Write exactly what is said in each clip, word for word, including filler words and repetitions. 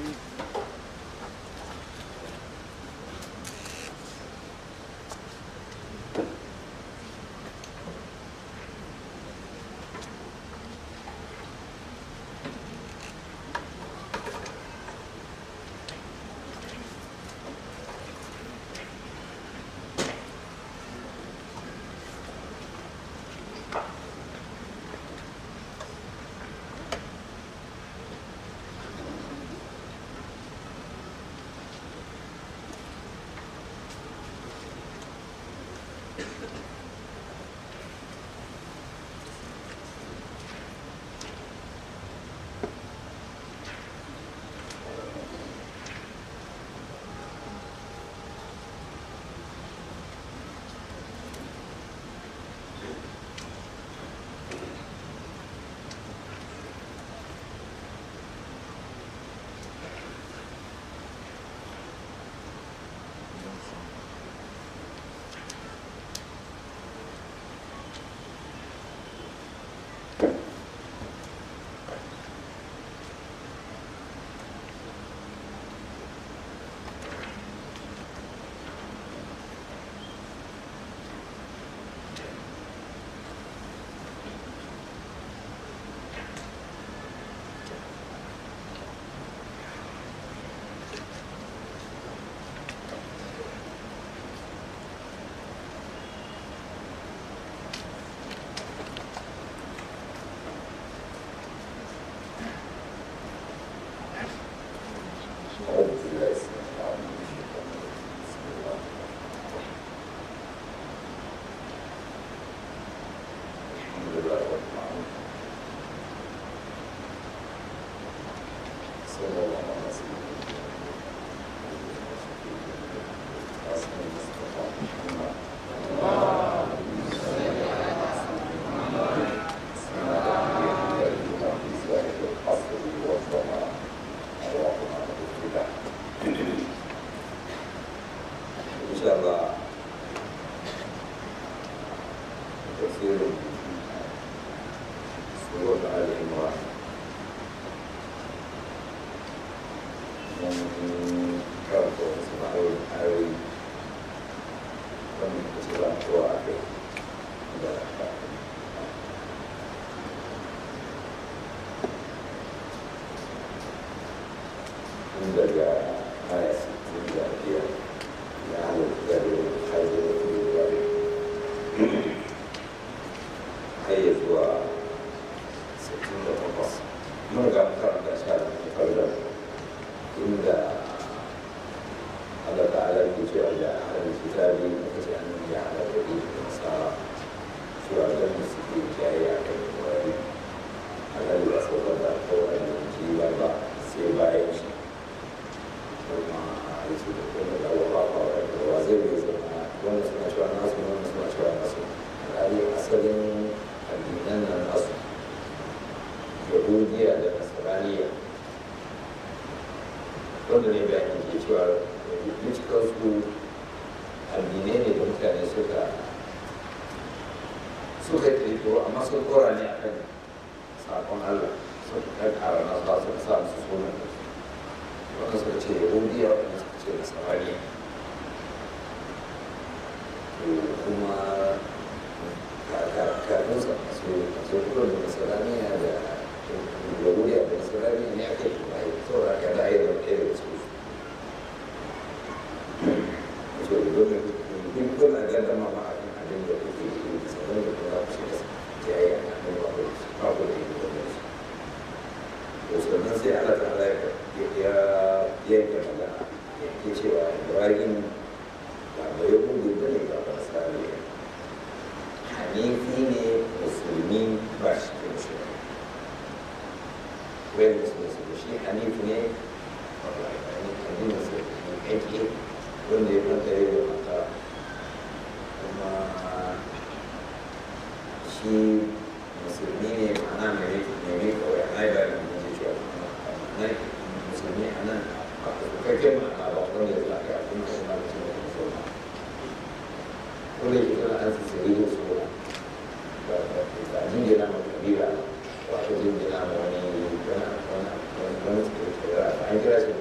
I guess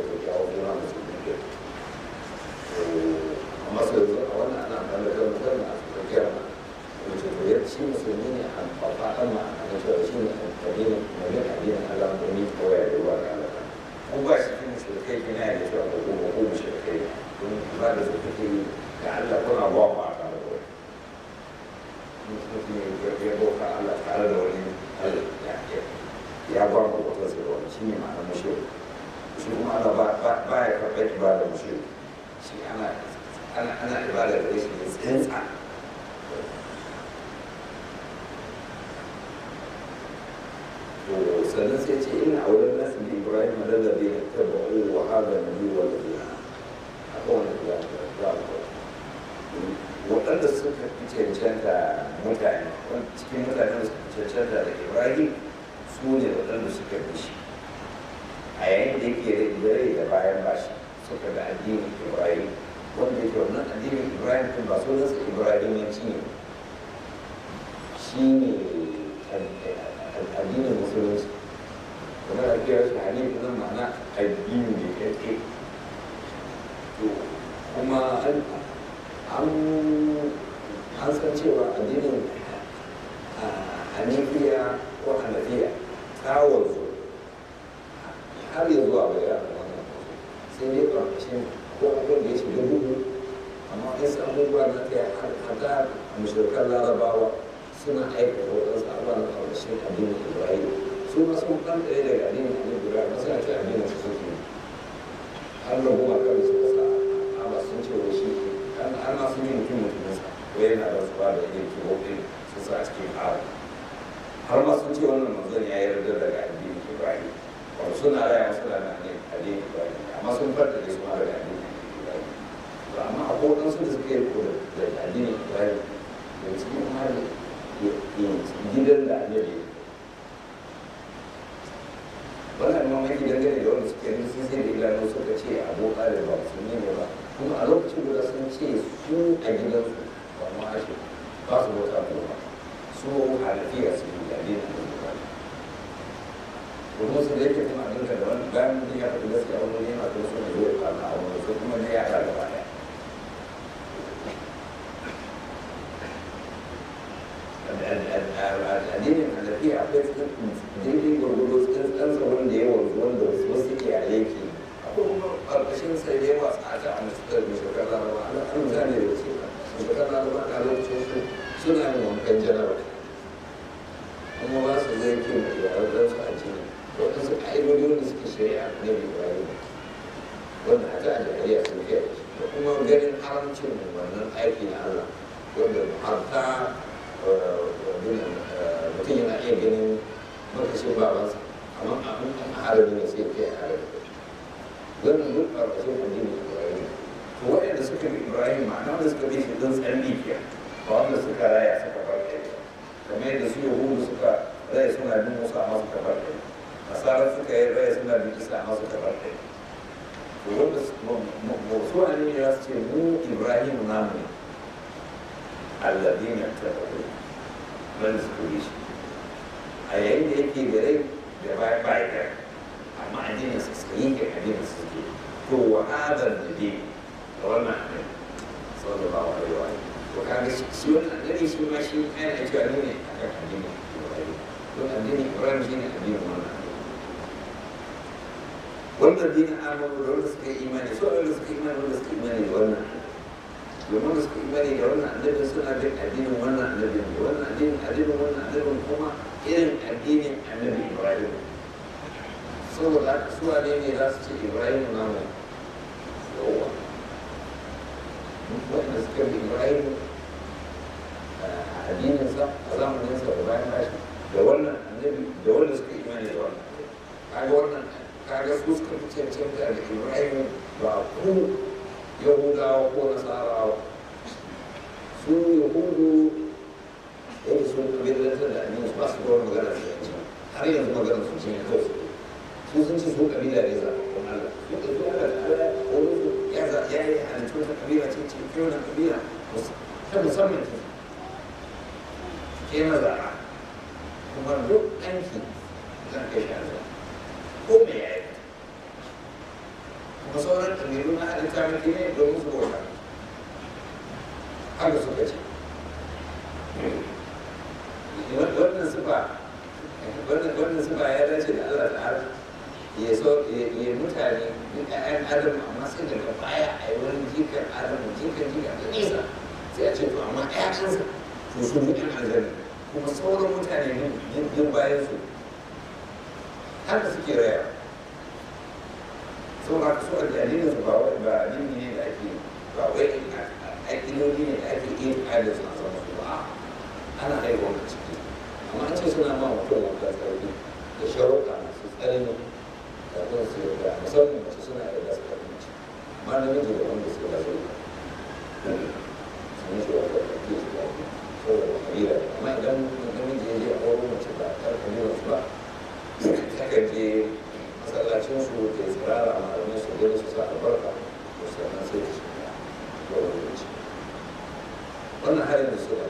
Allah tare da wani Allah ya ya ba mu wata sai wani shi ne ma'anar mushrik shi kuma Allah ba ba ya karɓar ibada mushrik shi ana ana ana ibada da shi ne tsintsa to sannan sai ce inna awlan nas bi ibrahim alladhi tabau wa hadha nabi wa ladina akwai wani da waɗanda suka fi cancanta mutane cikin mutane da suka cancanta da ibrahim su ne waɗanda suka fi shi a yayin da yake da rai da bayan bashi suka da addinin ibrahim wanda yake wannan addinin ibrahim tun ba so nasa ibrahim ya ci ne shi ne addinin musulunci kuma da kiyar shi hannun nan ma'ana addini ne kai kuma an an san cewa addinin hanifiya ko hanafiya tsawon su har ya zuwa bai yana wannan sai dai ƙarƙashin ko abin da ya shiga duhu amma in san abubuwa na kai hada mashirkan larabawa suna aikata waɗansu abubuwa na ƙarƙashin addinin ibrahim su ma sun ɗan ɗaya daga addinin ibrahim masu na ce addinin su suke har da kuma kan su kasa amma sun ce wa shi har ma sun yi mutum mutuminsa ko yana da su ba da yin kiwoɗin su sa a cikin ƙara har ma sun ce wannan manzon ya yarda daga addinin ibrahim wato suna raya suna na addinin ibrahim amma sun farta da su ma daga addinin ibrahim to amma a kowaɗansu da suka yi ko da addinin ibrahim da cikin hali gidan da annabi wannan mamaki dangane da wanda suke yin sun sai da ilanu suka ce abu ƙarin ba su ne ba kuma a lokacin guda sun ce su a gidansu ba ma ake ba su bauta ba su halafiya su yi gadi na da kuma su da yake kuma abinka da wani bayan mutum ya faɗi gaskiya wani yana to su ne zai kama a wani su kuma ne ya ta gaba ɗaya addinin halafiya akwai daidai gwargwado tsantsa wanda ya wanzu wanda wasu ke a yake akwai kuma ƙarƙashin sai da yawa tsada a nasarar da shekar laraba an an gane da ce shekar laraba a lokacin su suna yin wankan janaba kuma ba su zai ke mai yaran su a jini waɗansu ƙa'idodi wanda suke shari'a na ibrahim wanda a ta jahiliya sun kai da kuma ganin haramcin wannan aiki na allah wanda har ta mutum yana iya ganin makashin babansa amma abin an harabi ne sai kai harabi wannan duk ƙarƙashin addinin ibrahim to waɗanda suka bi ibrahim ma'ana wanda suka bi shi don tsalli ke ba wanda suka raya suka farke kamar yadda su yahudu suka raya suna bin musa amma suka farke nasara suka yi raya suna bin isa amma suka farke to wanda su a ne ya ce mu ibrahim namu ne alladina tabaru wanda suka bi shi a yayin da yake da rai da baya baya da amma addinin sa suka yi ga addinin sa suke to wa hadal nabi da wannan annabi sallallahu alaihi wa sallam to kaga shi wannan annabi shi ma shi yana da cewa ne akan addinin Ibrahim don addinin Ibrahim shine addinin wannan wanda addinin amanu da wanda suka yi imani so wanda suka yi imani wanda suka yi imani da wannan domin da suka imani da wannan annabin suna bin addinin wannan annabin da wannan addinin addinin wannan annabin kuma irin addinin annabi Ibrahim saboda haka su wane ne za su ce Ibrahim na mu yawa wanda suka bi Ibrahim a addininsa a zamaninsa da bayan bashi da wannan annabi da wanda suka imani da wannan kaga wannan kaga su suka fi cancanta da Ibrahim ba ku yahudawa ko nasarawa su yahudu yadda sun kabilantar da addini ba su kawar magana da yanci har yanzu magana su cinye kawai su sun ci su kabila ne zaɓaɓɓun Allah su ka zuwa da ala wani su ya ya yi halittu wata kabila ce ce ke wani kabila ta musamman ce ke na zaɓa kuma duk ɗanki zan kai shi a ko me ya yi kuma sauran ƙabilu na halitta mafi ne domin su bauta haka suka ce wannan sufa wannan sufa ya dace da Allah ta'ala ya so ya mutane duk ƴaƴan adam amma sai daga baya a yi wani jikan adam jikan jikan da nisa sai a ce to amma ƴaƴansa to su fi ƴan aljanna kuma sauran mutane yin bayan su haka suke raya sau haka su addinin su ba wai ba addini ne da ake ba wai aƙidodi ne da ake iya ƙa'idar su a sama su ba ana haihuwa a ciki amma an ce suna ma mutum wata tsarki da sharuɗa masu tsanani da kuma su yarda musamman mace suna yarda su karɓi mace amma namiji da wanda su yarda su sun yi shi wata ƙarfi su ƙarfi saboda kabila amma idan namiji ya je a wurin mace ba ta kabilar su ba ta kan je masallacin su ta yi tsirara a malamai su gani su sa albarka to sannan sai ta shiga da wani mace wannan harin da suna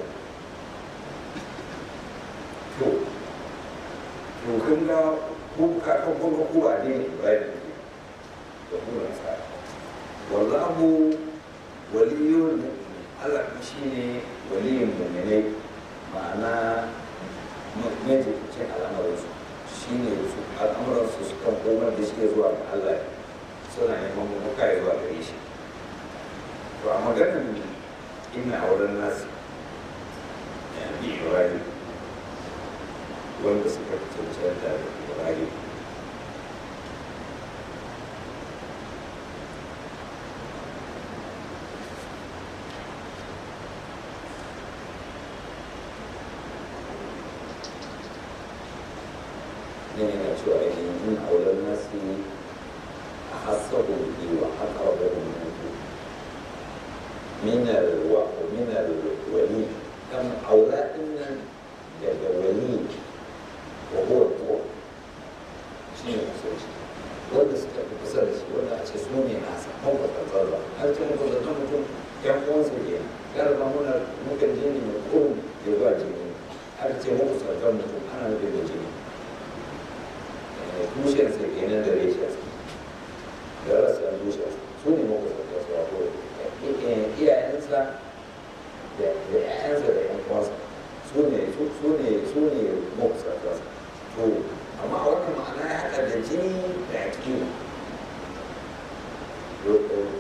to to kun ga ko kakan kun ga kowa ne bayan da kuma sa wallahu waliyun Allah shi ne waliyin mu'minai ma'ana majalisar al'amuransu shi ne al'amuransu su kan komar da shi zuwa ga Allah suna neman muka ya zuwa gare shi to a maganar ina wurin nasu yanzu ibrahim wanda suka cancanta da ibrahim yana cewa ainihin aular nasi a hasabu bi wa aqrabu min wa min al-wali kan aula innan daga wali wa huwa ko shi ne kusurci wanda suka fi kusa da shi wanda a ce su ne nasa kan kwatantar ba har ce muku zaton mutum yan uwansa ke garba muna mukan jini mai kurun ya zuwa jini har ce muku zaton mutum ana nufin da jini tushensa kenan da reshensa da rasa tushensa su ne makusanta su wato iyayensa da ƴaƴansa da ƴan uwansa su ne su ne su ne makusanta to amma a wannan ma'ana ya haɗa da jini da aƙida to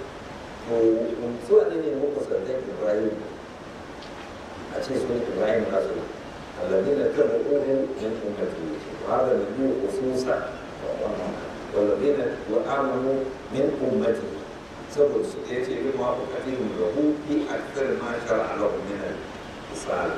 su ne ne makusantan ibrahim a ce su ne ibrahim nasu الذين اتبعوه من أمته وهذا النبي خصوصا والذين آمنوا من أمته سبب سكيتي بموافقتهم له في أكثر ما شرع له من الإصرار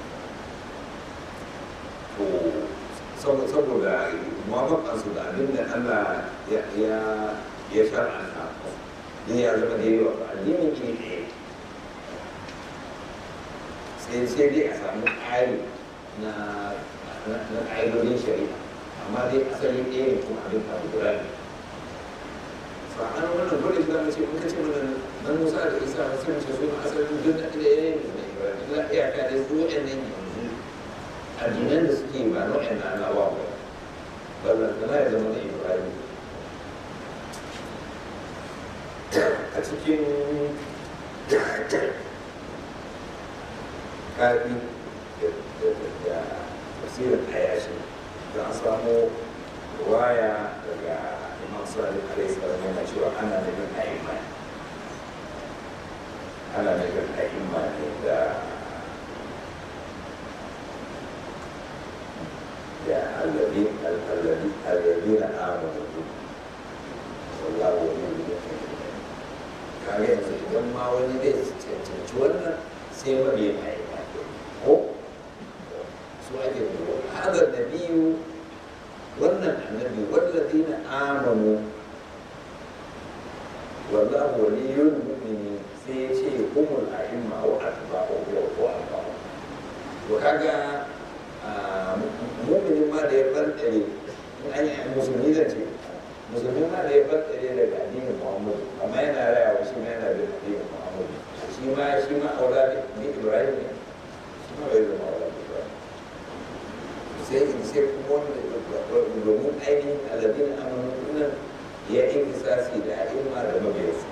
saboda mawaƙansu da abin da Allah ya shar'anta ne ya zama da yawa addinin iri ɗaya sai sai dai a samu ƙari na ƙa'idodin shari'a amma dai asalin ɗaya ne kuma abin abu guda ne sa'an wannan dole shi zama ce in ka ce mana nan musa da isa na sun ce suna asalin duk na ɗaya ne na ibrahim ila iyaka dai su waɗannan yanzu addinan da suke ba na waɗannan alawa ba ballantana ya zama na ibrahim a cikin kafi da tafsirin ayashi da an samu waya daga imam salih alaihi salam yana cewa ana nufin a'imma ana nufin a'imma ne da da allabi allabi allabina amanu wallahu waliyul kage yanzu idan ma wani zai cancanci wannan sai mabiyin a'imma ko su ake duba hadar nabiyu wannan annabi wallazina amanu wallahu waliyul mu'minin sai ya ce humul a'imma wa atba'u wa atba'u to kaga mu'minin ma da ya farɗare in an yi musulmi da ce musulmi ma da ya farɗare daga addinin muhammadu amma yana rayawa shi ma yana da addinin muhammadu shi ma shi ma aura ne ibrahim ne shi ma bai zama aura ne sai in sai kuma wanda domin ainihin alladin amanu nan ya yi kisasi da a'imma da mabiyarsa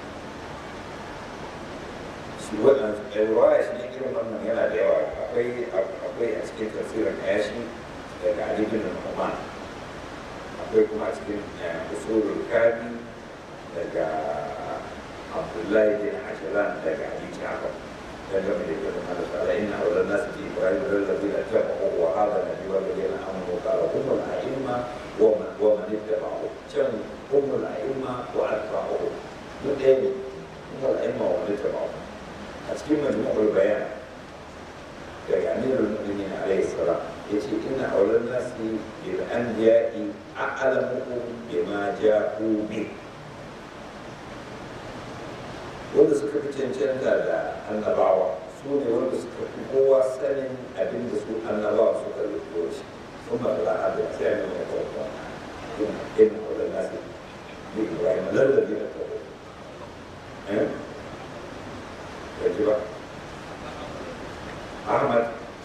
shi wannan ruwaya shi ne irin wannan yana da yawa akwai akwai a cikin tafsirin ayashi daga alibin al-Nu'man akwai kuma a cikin usulul kafi daga abdullahi bin ashiran daga abi ja'far dangane da gidan Allah ta'ala inna awlan nas bi ibrahim alladhina tabau wa hadha nabi wal ladina amanu qala hum al a'imma wa man wa man ittaba'u can hum al a'imma wa atba'u duk ɗaya ne hum al a'imma wa man ittaba'u a cikin majmu'ul bayan daga amirul mu'minin alayhi salam yace inna awlan nas bil anbiya'i a'lamuhum bima ja'u bi wanda suka fi cancanta da annabawa su ne wanda suka fi kowa sanin abin da su annabawa suka rubuto shi sun ba da hada sai an yi kawo in wadda nasi bi ibrahim lallabi da kawo eh ya ji ba ahmad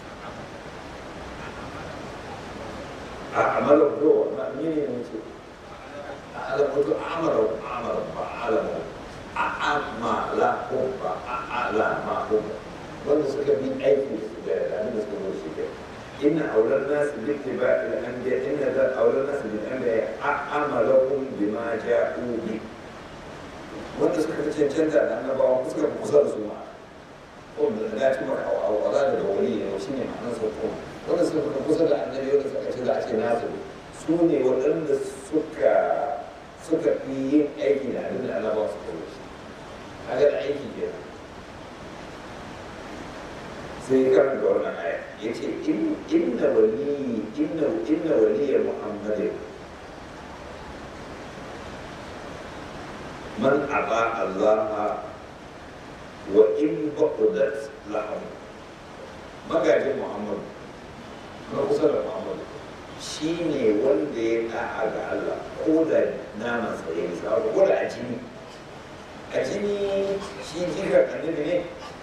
a amalar do na mini ne ce a alamutu amalar amalar ba alamu a'amma la hubba a'ala ma hubba wanda suka bi aiki da abin da suka zo shi ke inna aulan nasu bi ittiba'i al-anbiya inna za aulan nasu bil anbiya a'amalahum bima ja'u bi wanda suka fi cancanta da annabawa suka fi kusa da su ma ko da da ci maka a wala da wali ne shine ma'anar sa ko wanda suka fi kusa da annabi wanda suka ce za a ce nasu su ne waɗanda suka suka fi yin aiki da abin da annabawa suka zo shi kaga da aiki ke sai karanta wannan aya ya ce inna wali inna inna waliya muhammadin man aba allaha wa in baqudat lahum magajin muhammadu na kusa da muhammadu shi ne wanda ya da'a ga Allah ko da naman tsaye bisa ko da a jini a jini shi jikar annabi ne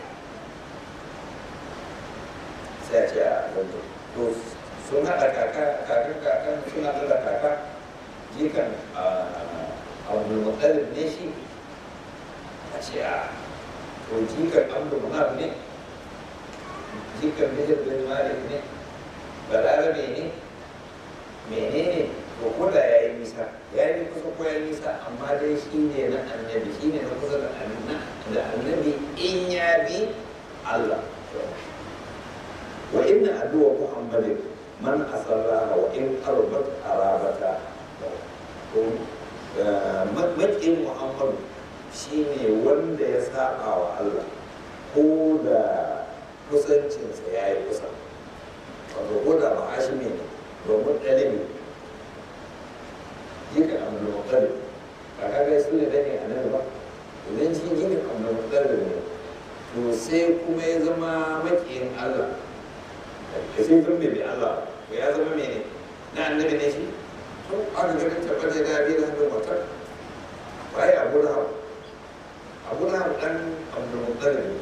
sai a ce a wanda to sun haɗa kaka kakan kakan sun haɗa da kaka jikan a wani mutsalin ne shi a ce a to jikan amdu munaf ne jikan bishir bin malik ne balarabe ne menene to ko da ya yi nisa ya yi kusa ko ya yi nisa amma dai shi ne na annabi shi ne na kusa da annabi in ya bi Allah wa inna aduwa muhammadin man asarraha wa in arbat arabata to makin muhammadu shi ne wanda ya saba wa Allah ko da kusancinsa ya yi kusa wato ko da ba hashimi ne domin ɗalibi jikan abdulmuttalib ba ka ga su ne dane a nan ba idan shi jikan abdulmuttalib ne to sai kuma ya zama makiyin Allah da sai zama bai Allah ko ya zama mene na annabi ne shi to aka ga tabbata da bi da hannun matar bai abu da abu da dan abdulmuttalib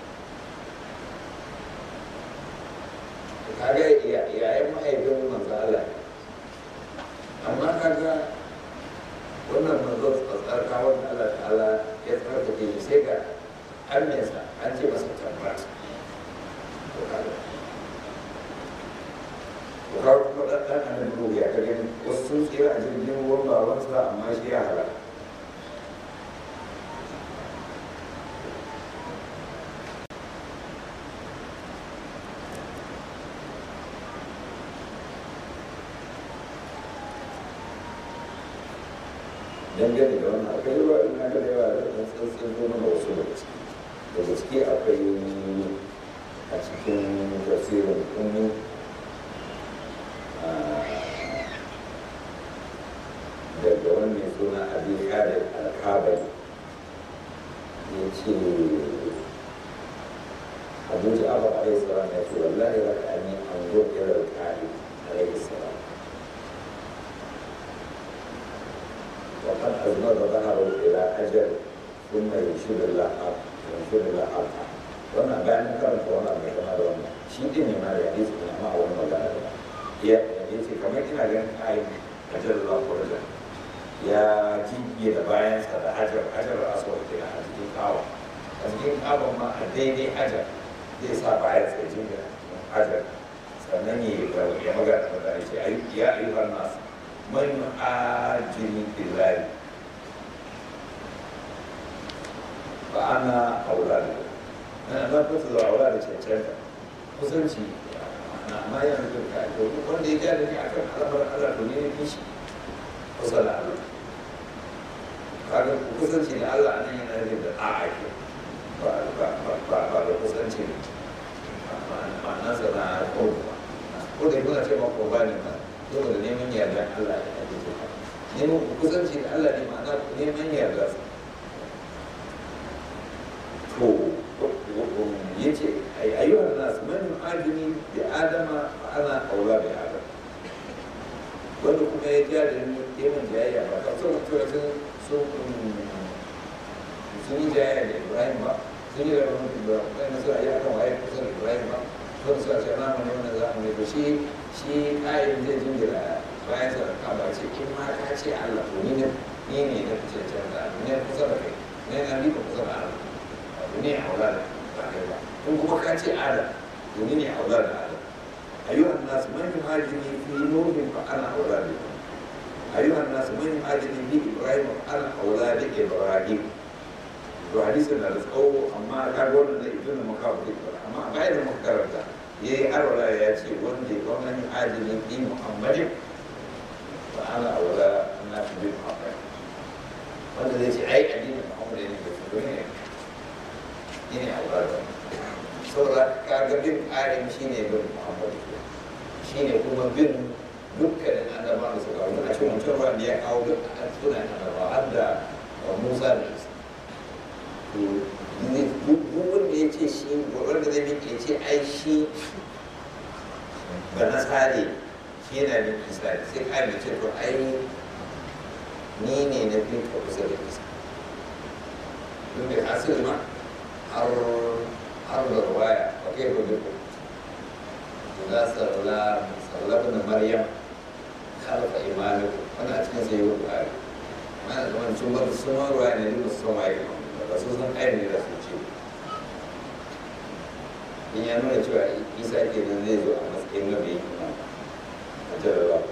kaga yayin mahaifin manzo Allah amma kaga wannan manzo tsarka wanda Allah ta'ala ya tsarka ke sai ga annesa an ce masa tabbata to kaga ko ka kuma dan dan annabi ruwa ya kaga wasu sun tsira a jirgin ruwan babansa amma shi ya halaka dangane da wannan akwai yawa ina ga yawa da ɗan tsantsan zo mana wasu daga ciki da gaske akwai a cikin tafsirin kunni daga wani mai suna abin kadar alkabari ya ce abu ja'afar alaihi salam ya ce wallahi raka'ani an zo irin kari alaihi salam وقد أزمر ظهره إلى أجل ثم ينشد الله ينشد الله أرضا وأنا بعد كرم فوانا من كما دون شيء ديني ما يحدث من ما هو المجال يا يجي كما كنا جن أي أجل الله فرجا يا جيبي دباين سد أجر أجر أسود كنا أجل كاوا أجل كاوا ما أديني أجر دي سبعين سجين أجر سنني يا مجال مدارس يا أيها الناس من آجل بالله فأنا أولادكم ana na fata zuwa aula da cancanta kusanci amma yana nufin ka to wanda ya ja da ni akan alamar Allah to ne ya fi shi kusa da Allah kaga kusanci da Allah nan yana nufin da a'a ke ba ba ba ba da kusanci ma'anarsa na kowa ko da kuna ce ma ko ba ne ba saboda neman yarda Allah ya ake ce ba neman kusanci da Allah ne ma'ana neman yarda to ya ce ayyuhar nasu man yu'adini bi adama fa ana aula bi adam wanda kuma ya ja da ni yawan jayayya ba ka so cewa sun sun yi jayayya da Ibrahim ba sun yi da wani Ibrahim kai na suna yi akan waye kusa da Ibrahim ba sun suna ce na mana wannan zamani to shi shi ƙa'idin zai jingira bayan sa ka ba ce in ma ka ce Allah to ni ne ni ne na fice canza ne kusa da kai ne na ni kusa da Allah ne aula da ba kai ba in kuma ka ce Adam to ni ne aula da Adam ayyuhan nas man yuhajini fi nuhin fa ana aula da ayyuhan nas man yuhajini bi Ibrahim fa ana aula da Ibrahim to hadisin da tsawo amma ka ga wannan da ibn makabu amma a bayan da muka karanta yayi arwala ya ce wanda ya wannan yuhajini bi Muhammadin fa ana aula na bi Muhammad wanda zai ce ai addinin Muhammad ne da su ne ne aula da saboda kaga bin ƙarin shi ne bin Muhammadu shi ne kuma bin dukkanin annaba da suka wani a cikin wancan ruwan da ya kawo duk a sunan annaba har da Musa da Isa to duk wanda ya ce shi wanda zai miƙe ce ai shi ba nasare shi yana bin Isa sai ƙarin ce to ai ni ne na bin ka kusa da Isa don bai hasil ma har أرض الرواية وكيف بكم إذا صلى صلى ابن مريم خلف إمامكم أنا أتكلم زي يقول هذا ما أنا شو مرة السمر وأنا نجيب السماء الرسول صلى الله عليه وسلم in ya nuna cewa isa ke nan zai zo a matsayin nabi a jarabar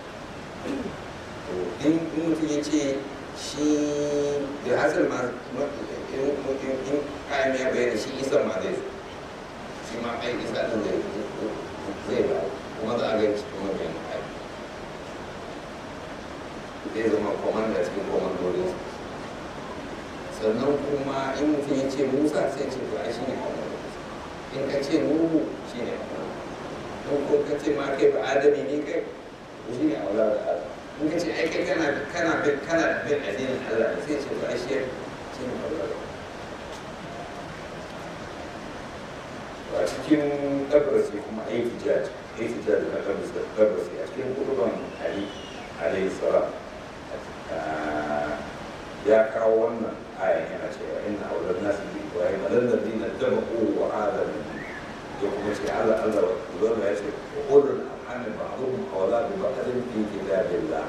in mutum ya ce shi da hasar ma in kayan ya bayyana shi isa ma zai shi ma ai isa ɗin zai zai ba kuma za a ga cikin mabiyan kai zai zama komanda cikin komandodin sannan kuma in mutum ya ce musa sai ce to ai shi ne komanda in ka ce nuhu shi ne komanda ko ka ce ma kai ba adami ne kai shi ne aula da adam in ka ce ai kai kana kana bin kana bin addinin Allah sai ce to ai shi shi ne aula da a cikin ɗabarasi kuma aiki jaji aiki jaji na ɗabarasi a cikin kutuban ali alayhi salam ya kawo wannan ayan yana cewa inna aular nasu bi ibrahim alallazi na dama wa hada ya kuma ce allah allah wa zama ya ce ulul arhami ba'dhum awla bi ba'dhin fi kitabillah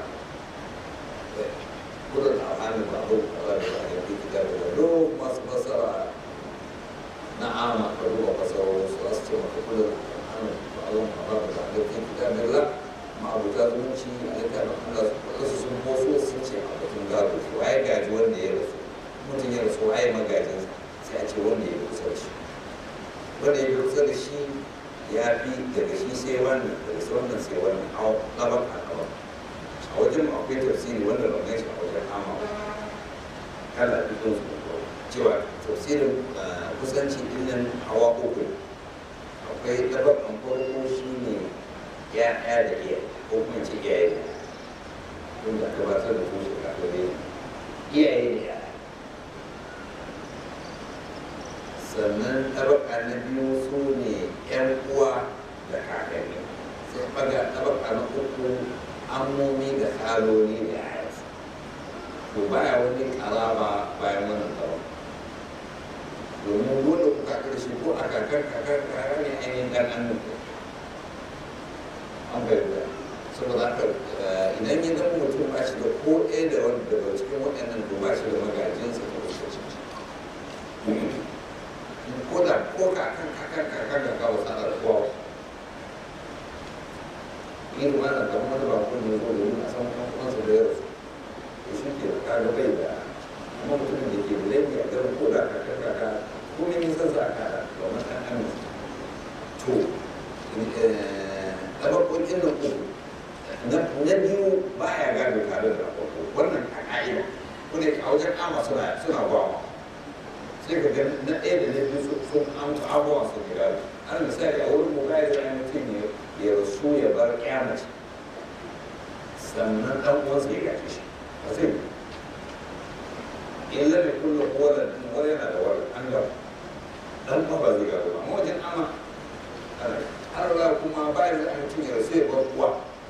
ulul arhami ba'dhum awla bi ba'dhin fi kitabillah do masu basara نعم فهو قصر وصلت وكل بعضهم أمام بعضهم في كتاب الله مع أبو جاد من شيء على كان الله قصص الموصول سنتي على تنقال وعي قاعد وندي يرسو ممكن يرسو وعي ما قاعد سأتي وندي يرسل شيء وندي يرسل شيء يا في ترشي سيوان ترسون سيوان أو طبق أو أو جمع في تفسير ولا لو نيش أو جمع عام هلا بدون cewa tafsirin kusanci dinnan hawa uku akwai ɗabakan farko shi ne ya ɗaya da iya ko kuma ce iyaye da wanda aka gabatar da kuma shekara da iyaye da yaya sannan ɗabaka na biyu su ne ƴan uwa da kakanni sai ɓaga ɗabaka na uku ammomi da tsaloli da yayansu to baya wani ƙaraba bayan wannan ɗabaka domin wanda ku kakar shi ko a kakar kakar kakar ne ainihin ɗan an nufi an fahimta saboda haka idan ya zama mutum ba shi da ko ɗaya da wani daga cikin waɗannan to ba shi da magajinsa ta wasu ciki ko da ko kakar kakar kakar da kawo tsara da kowa irin wannan da wani bakon ne ko da yin a san kankunansa da ya rasu da shi ke kaga bai da kuma mutumin da ke da laifi a garin ko da kakar kakar kuma yin sassa a kada to na farko ɗin nan uku na biyu ba ya gado tare da na farko wannan a ƙa'ida wanda a wajen kama suna suna gwamma sai ka ga na ɗaya da na biyu sun amsa abubuwan sun gado ana misali a wurin mu gaya zai mutum ya rasu ya bar ƙyamace sannan ɗan uwansa ya gaji shi ba zai illa da kullum kowane wani yana da wani an gaba ɗan uwa ba zai gado ba amma wajen ama har ra kuma bayan da mutum ya rasu ya bar uwa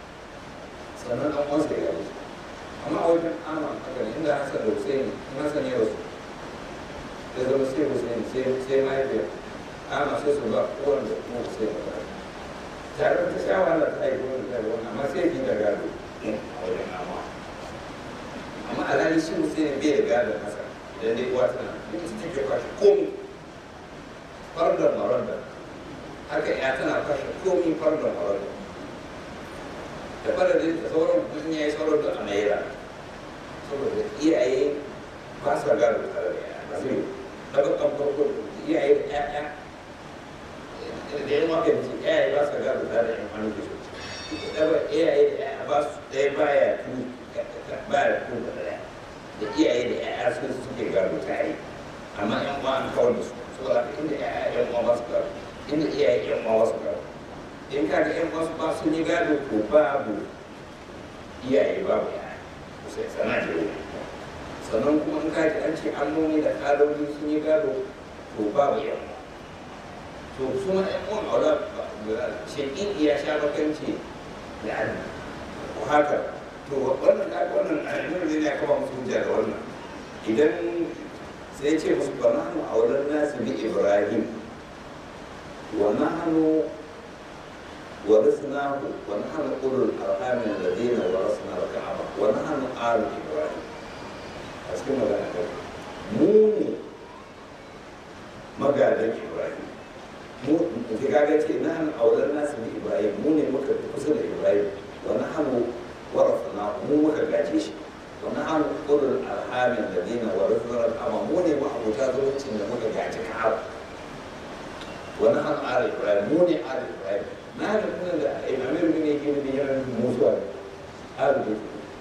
sannan ɗan uwansa ya gaji shi amma a wajen ama haka ne inda Hassan da Hussein in Hassan ya rasu da zama sai Hussein sai mahaifiyar ama sai su ba kowane da kuma Hussein ba tare da ta sha wahala ta yi wani da wani amma sai fi da gado a wajen ama amma alhali shi Hussein bai da gadon Hassan idan dai uwa tana ita su take kwashe komi fardar maranda haka ya tana kwashe komi fardar maranda da fara da sauran mutum ya yi sauran da a naira saboda iyaye ba sa gado tare da yaya ba zai daga kan farko iyaye da ƴaƴa da yan waka da iyaye ba sa gado tare da yan wani da su daga iyaye da ƴaƴa ba su ɗaya baya tu baya tu da ɗaya da iyaye da ƴaƴa su suke gado tare amma yan uwa an kawar da su saboda inda ƴaƴa yan uwa ba su gado inda iyaye yan uwa ba su gado in ka ga 'yan wasu ba sun yi gado ko babu iyaye babu yaya sai sana ke wuri sannan kuma in ka ji an ce annoni da ƙaloli sun yi gado to babu yamma to su ma 'yan uwan aula shekin iya sha bakanci da an ko haka to wannan wannan annabi ne ya kaba musu hujja da wannan idan sai ya ce musu ba nahnu aulan nasu bi ibrahim wa nahnu ورثناه ونحن أولو الأرحام الذين ورثنا الكعبة ونحن آل إبراهيم. أسكن مغانا كذا. موني مغانا إبراهيم. مو في كذا نحن أولى الناس بإبراهيم موني مكر كسر إبراهيم ونحن ورثناه مو مكر جاجيش ونحن أولو الأرحام الذين ورثنا الكعبة موني ما أبو جازو إن مكر جاجي كعبة ونحن آل إبراهيم موني آل إبراهيم. na da kuma da imamir bin yake da yaran musuwa arziki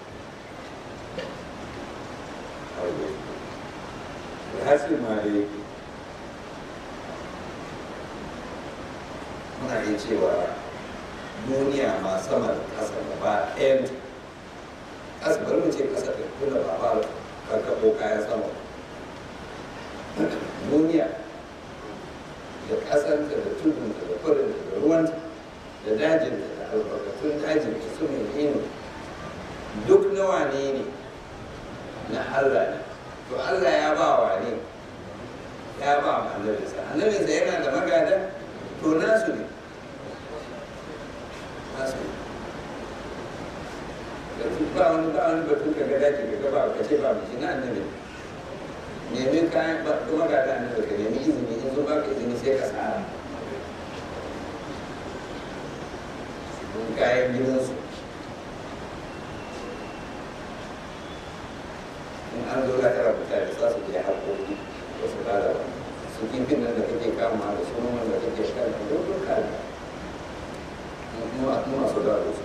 da hasil ma dai muna yin cewa duniya ma sama da ƙasa da ba ɗayan ƙasa bari mu ce ƙasa da tuna ba ba karkaɓo kayan sama duniya da ƙasanta da tudunta da kwarinta da ruwanta da dajin da albarkatun dajin da su mai duk na wane ne na Allah ne to Allah ya ba wa ne ya ba ma annabinsa annabinsa yana da magada to nasu ne nasu ne ba wani ba wani batun ka ga daji ka gaba ka ce ba mu shi na annabi nemi kayan ba magada annabi ka nemi izini in zo ba ka izini sai ka tsara kayan gidansu in an zo lakara mutane za su biya haƙoƙi da su ƙara ba su kifin nan da kake kama da su noman da kake sha da duk kare mu masu da su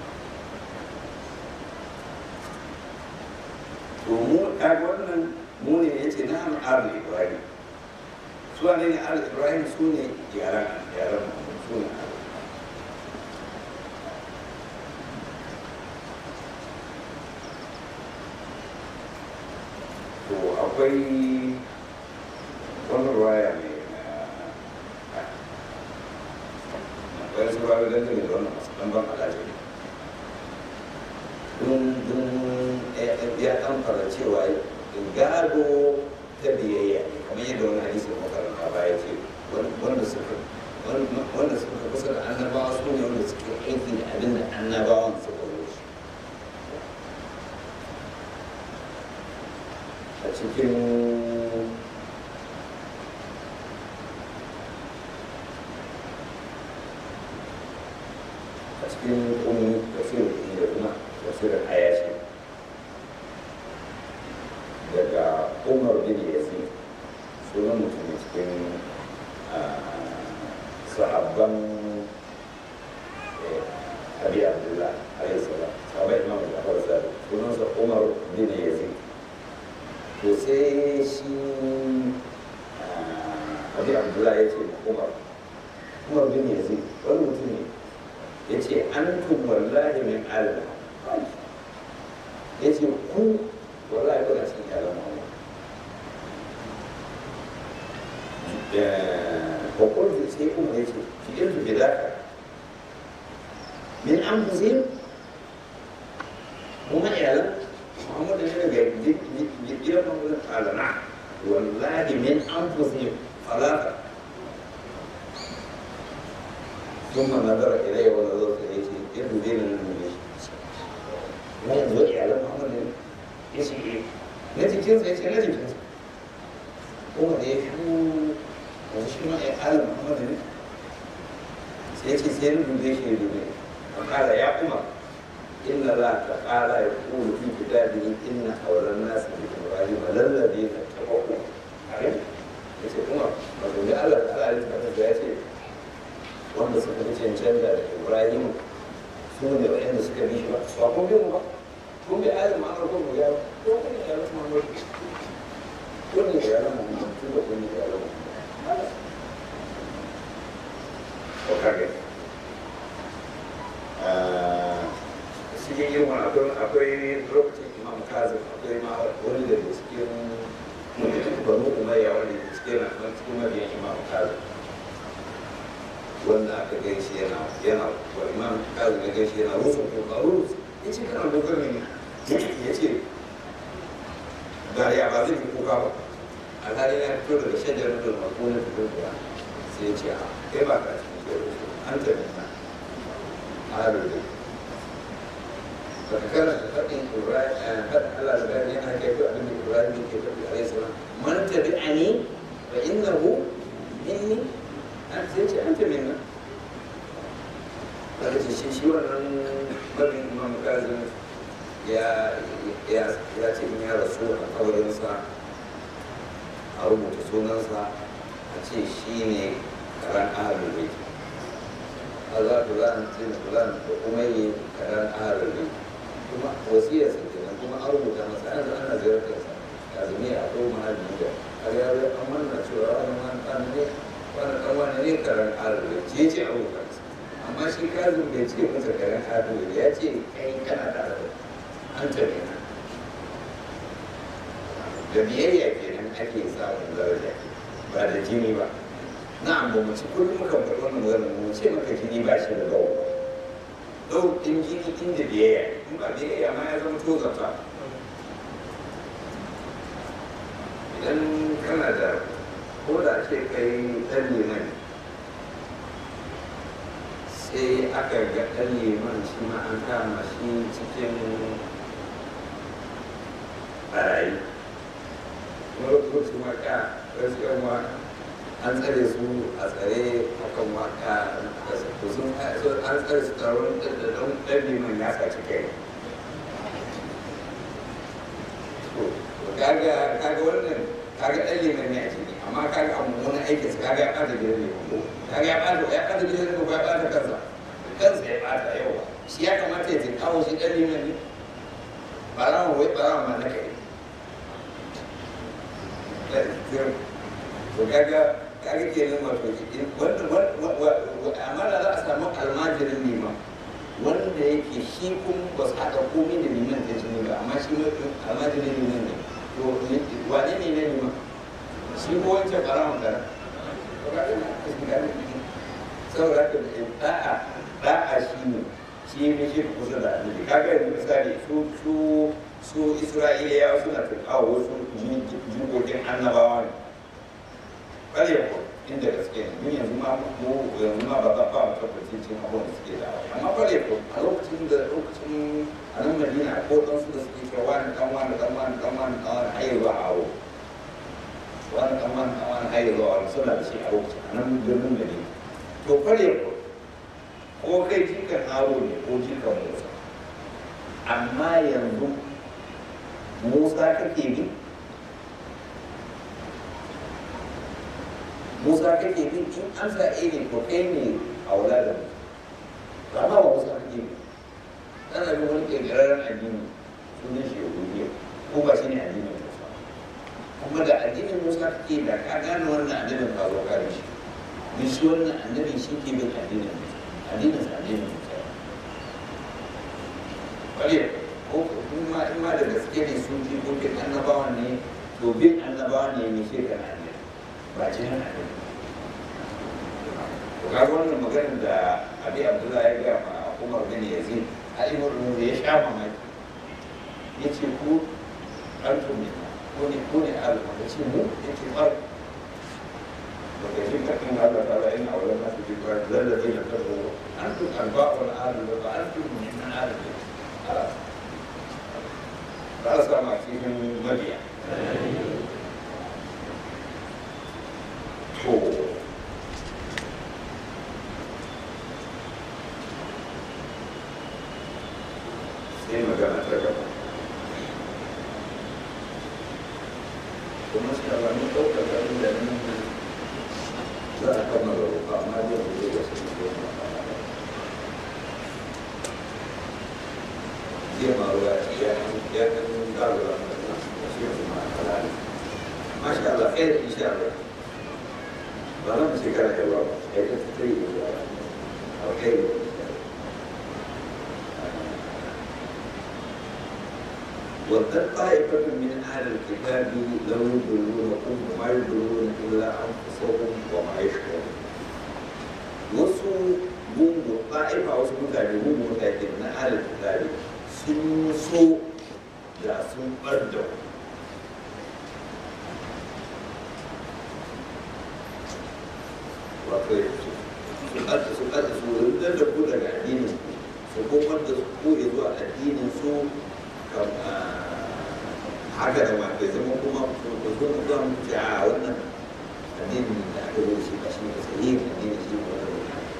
to mu kaga wannan mu ne ya ce na an ar ibrahim su ne ar ibrahim su ne yaran yaran su ne akwai wani ruwaya mai akwai su ruwaya don gani da wannan masu ɗanban alaji don ya ɗan fara cewa gado ta biyayya kamar yadda wani hadisin makaranta baya ce wanda suka wanda suka kusa da annabawa su ne wanda suke aiki da abin da annabawan suka zo shi a cikin a cikin ummi tafsirin da kuma tafsirin ayashi daga umar bin yazid sunan mutum cikin sahabban abi abdullah alayhi salam sahabai imam jafar sadiq sunansa umar bin yazid to sai shi abi abdullah ya ce umar umar bin yazid wani mutum ne ya ce an tun wallahi min alam ya ce ku wallahi kuna cikin yalan muhammad وقلت سيكون هيك في قلت بذاك من أنفسهم وما يعلم محمد النبي جديد محمد قال نعم والله من أنفسهم ثلاثة ثم نظر إلي ونظرت إليه يد دين النبي ما ينظر يعلم محمد النبي يسي إيه نتي كنز يسي نتي كنز هو ده شو yanzu shi ma ya ƙala muhammadu ne sai ce sai rubuce shi ne a ƙala ya kuma inna la ta ƙala ya ƙulu fi kitabihi inna auren nasu bi ibrahim lallabi na taɓaƙo a rai ya ce kuma ba ku ji allah ta ala da ya ce wanda suka fi cancanta da ibrahim su ne waɗanda suka bi shi ba ba kun bi mu ba kun bi ayin ma'amar kun mu ya ba ko kun yi yaran muhammadu kun yi yaran muhammadu tun da kun yi yaran muhammadu Okey. Cikin yin wani akwai lokacin imam kazim akwai ma wani da cikin banu umayya wani da cikin na cikin mabiyan imam kazim wanda aka gaishe yana yana wa imam kazim ya gaishe yana rusun kuka rus ya ce kana dokar ne ya ce gariya ba zai fi kuka ba alhali ya fito daga shajar da makonin fito da sai ya ce a kai ba ka cikin ke rufu an tafi na harin da ba ka karanta faɗin faɗin Allah da bayan yana kai ko abin da Ibrahim ke faɗi a yasa man tabi ani fa innahu minni an sai ce an tabi na daga ce shi shi wannan babin imam kazim ya ya ce in ya rasu a kabarinsa a rubuta sunansa a ce shi ne karan ahalul bai Allah fulan sai fulan da kuma yi karan ahalul bai kuma wasiyarsa kenan kuma an rubuta masa yanzu ana ziyartarsa azumi a ko mahallin da har ya zai an manna cewa wani wani ɗan ne wani ɗan wani ne karan ahalul bai ce ce a rubuta masa amma shi kazin bai ce masa karan ahalul bai ya ce kai kana tare da an tabi na da biyayya kenan ake samun daraja ba da jini ba na'am ba mu ci kullum muka faɗi wannan maganar mu ce maka jini ba shi da gawo gawo ɗin jini inda biyayya in ba biyayya ma ya zama tozarta idan kana da ko da ake kai ɗan liman sai aka ga ɗan liman shi ma an kama shi cikin ɓarayi lokacin waka gaskiyar ma an tsare su a tsare a kan waka sun an tsare su taron ɗan liman ya saci kai kaga kaga wannan kaga ɗan liman ne a ciki amma kaga a mummunan aikinsa kaga ya ɓata gidan liman ko kaga ya ɓata ya ɓata gidan liman ko ya ɓata kansa kansa ya ɓata yawa shi ya kamata ya tinkawo shi ɗan liman ne ɓarawa wai ɓarawa ma na kai to kaga kaga kenan wato wanda amma da za a samu almajirin liman wanda yake shi kuma ba su haɗa komai da liman da jini ba amma shi almajirin liman ne to wane ne na liman shi ko wancan ɓarawan gara saboda haka da'a da'a shi ne shi ne shi kusa da annabi kaga yanzu misali su su su isra'iliyawa suna turkawa wasu jikokin annabawa ne ƙarya ko inda gaske ne mun yanzu ma mu yanzu ma ba za ba mu tabbacin cin abubuwan da suke da amma ƙarya ko a lokacin da lokacin a nan madina ko ɗan su da suke cewa wani ɗan wani ɗan wani ɗan wani ɗan wani har yanzu a aro wani ɗan wani ɗan wani har yanzu a aro suna da shi a lokacin a nan birnin madina to ƙarya ko ko kai jikan aro ne ko jikan musa amma yanzu musa kake bi Musa kake bin in an sa a ne to kai ne a wula da mu amma ba Musa kake bi ana bin wani ƙirƙirarren addini sunan shi yahudiya ko ba shi ne addinin Musa kuma da addinin Musa kake da ka gane wannan addinin ka zo ka shi ni shi wannan annabin shi ke bin addinin Musa addinin sa addinin Musa bale ko kuma in ma da gaske ne sun ji ko bin annabawa ne to bin annabawa ne ne shi kan annabi ba ce nan annabi to ga wannan maganar da Abi Abdullahi ya ga ma Umar bin Yazid a Umar bin ya sha mamaki yace ku antum ne ko ne ko ne alama ce mu yace bar daga shi kakin Allah ta ra'ayin a wurin nasu bi ba lallabe na karbo antum alba'ul alu wa antum min alu ba a samu a cikin mabiya to sai magana ta gaba kuma suka rami ɗaukar garin da nan za a kama da rufa amma zai rufe da su ne zai ma ruwa ya ya kan gagara da shi yanzu ma halali masha Allah ɗaya da insha Allah ba nan shekara ya ba ya ta tattari da zuwa alkhairi وَذَلْ طَائِفَةٌ مِنْ أَهْلِ الْكِتَابِ لَوْ يُضِلُّونَكُمْ وَمَا يُضِلُّونَ إِلَّا أَنفُسَهُمْ وَمَا يَشْعُرُونَ wasu gungu ta'ifa wasu mutane gungu mutane na ahlul kitabi sun so da sun ɓarda wato su ɓarda su ɓarda su rindar da ku daga addinin su komar da su koya zuwa addinin su haka da mafi zama kuma ku zo mu zuwa mu ce a wannan addinin da aka zo shi ba shi ne sahihin addinin shi ne wannan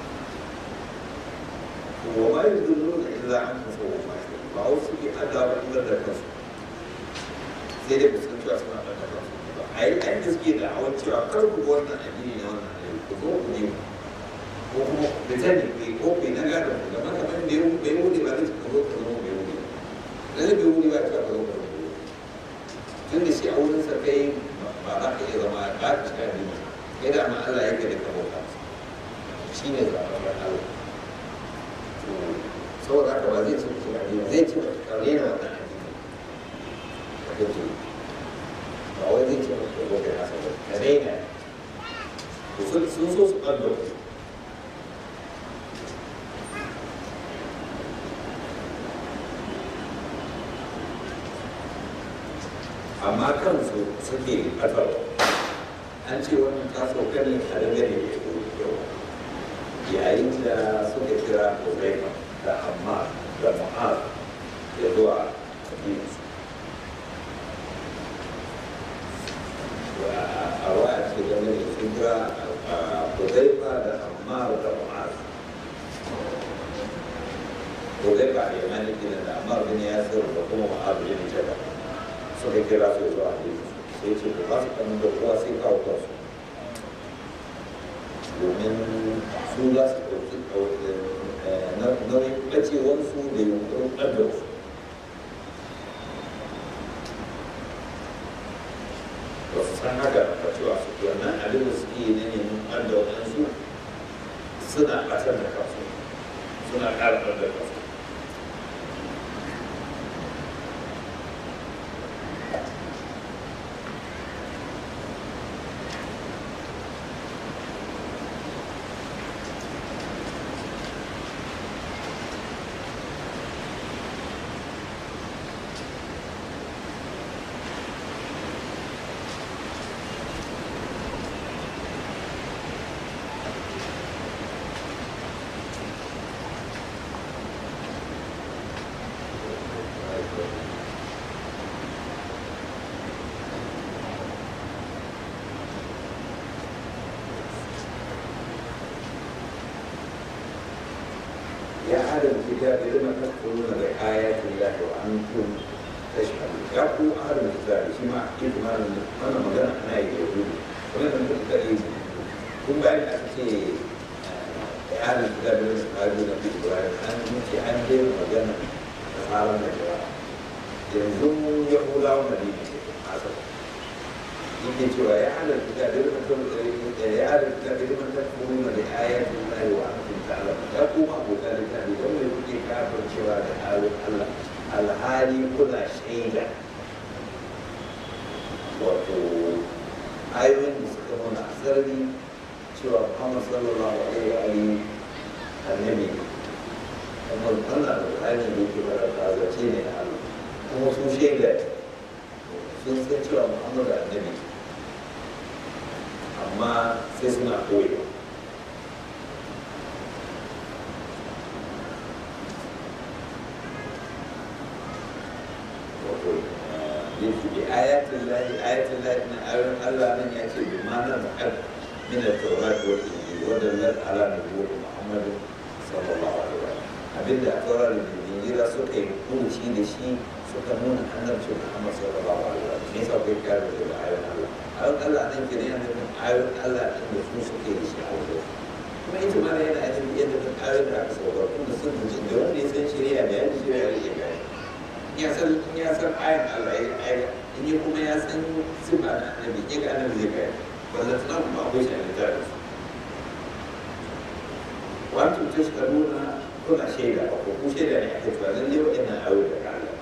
wa ma yudulluna illa anfusahum wa ma yashurun ba wasu ke adawa illa da kansu sai dai kusan cewa suna da kansu ba a yi ɗan da suke da hawan cewa kar ku wannan addini na wannan addini ku zo ku ne ko kuma da sani ko ku na gadon ku gama kamar da ya bai wuce ba zai ka zo ka zama bai wuce lalle bai wuce ba ta ka zo ka zama tun da shi a wurin sa kai ba za ka iya zama ba ka cika addini kai da ma Allah yake da kabota shi ne zaɓen Allah saboda haka ba zai ce mutum addini zai ce mutum kare na wannan addini ka kake ba wai zai ce mutum gobe na sa ka daina sun so su ɓallo amma kansu suke ƙasarwa an ce wannan ta sauka ne a dangane da yau yayin da suka kira Huzaifa da Ammar da Mu'az ya zuwa Madina a waya ce game da sun kira Huzaifa da Ammar da Mu'az Huzaifa ne ma ne kina da Ammar bin Yasir da kuma Mu'az bin Jabal suka kira su zuwa Madina sai ce ba su kanin da kowa sai kawo kansu domin su za su ɗauki nauyin ɓacewarsu da yunkurin ɗadarsu ba su san haka ba cewa su wannan abin da suke yi na neman ɗadarsu suna ɓatar da kansu suna ƙara ɗadar kansu يا أهل الكتاب لم تكفرون بآيات الله وأنتم تشهدون يا أهل الكتاب شما كيف ما أنا مجانا أنا يقول ولا من تقريب kun bayan aka ce yaran da da su kaji na Ibrahim an ce an daina magana da tsarin da kira yanzu Yahudawa Madina ce asali yake cewa ya halatta da ilmantar da ya halatta da ilmantar kuma da ayatul lahi wa antum ta'lamun ya kuma abota da tani don me kuke kafin cewa da ayoyin Allah alhali kuna shaida wato ayoyin da suka nuna asali cewa Muhammad sallallahu alaihi wa alihi annabi kuma Allah da ayoyin da yake karanta zace ne na Allah kuma sun shaida sun san cewa Muhammad annabi amma sai suna koyo wato yake bi ayatin lahi ayatin lahi na ayoyin Allah nan ya ce bi ma'anar mu'ad min al-tawrat wal injil wa dalal ala nubuwwati Muhammad sallallahu alaihi wa sallam abinda at-tawrat da injila suka yi hukunci da shi suka nuna annabci Muhammad sallallahu alaihi wa sallam ne sa kai kare da ayoyin Allah ayoyin Allah nan ke yana nufin ayoyin Allah ɗin da su suke da shi a wajen kuma ita ma yana yin yadda ta ayoyin da aka saukar kuma sun fi da wanda ya san shari'a da yanzu shari'a da ya gani ya san in ya san ayin Allah ya ayin in ya kuma ya san sifa na annabi ya ga annabi zai gani wanda tana kuma akwai shi a littafin su wato ta shi nuna kuna shaida ba ko ku shaida ne ake cewa lalle waɗannan ayoyin da Allah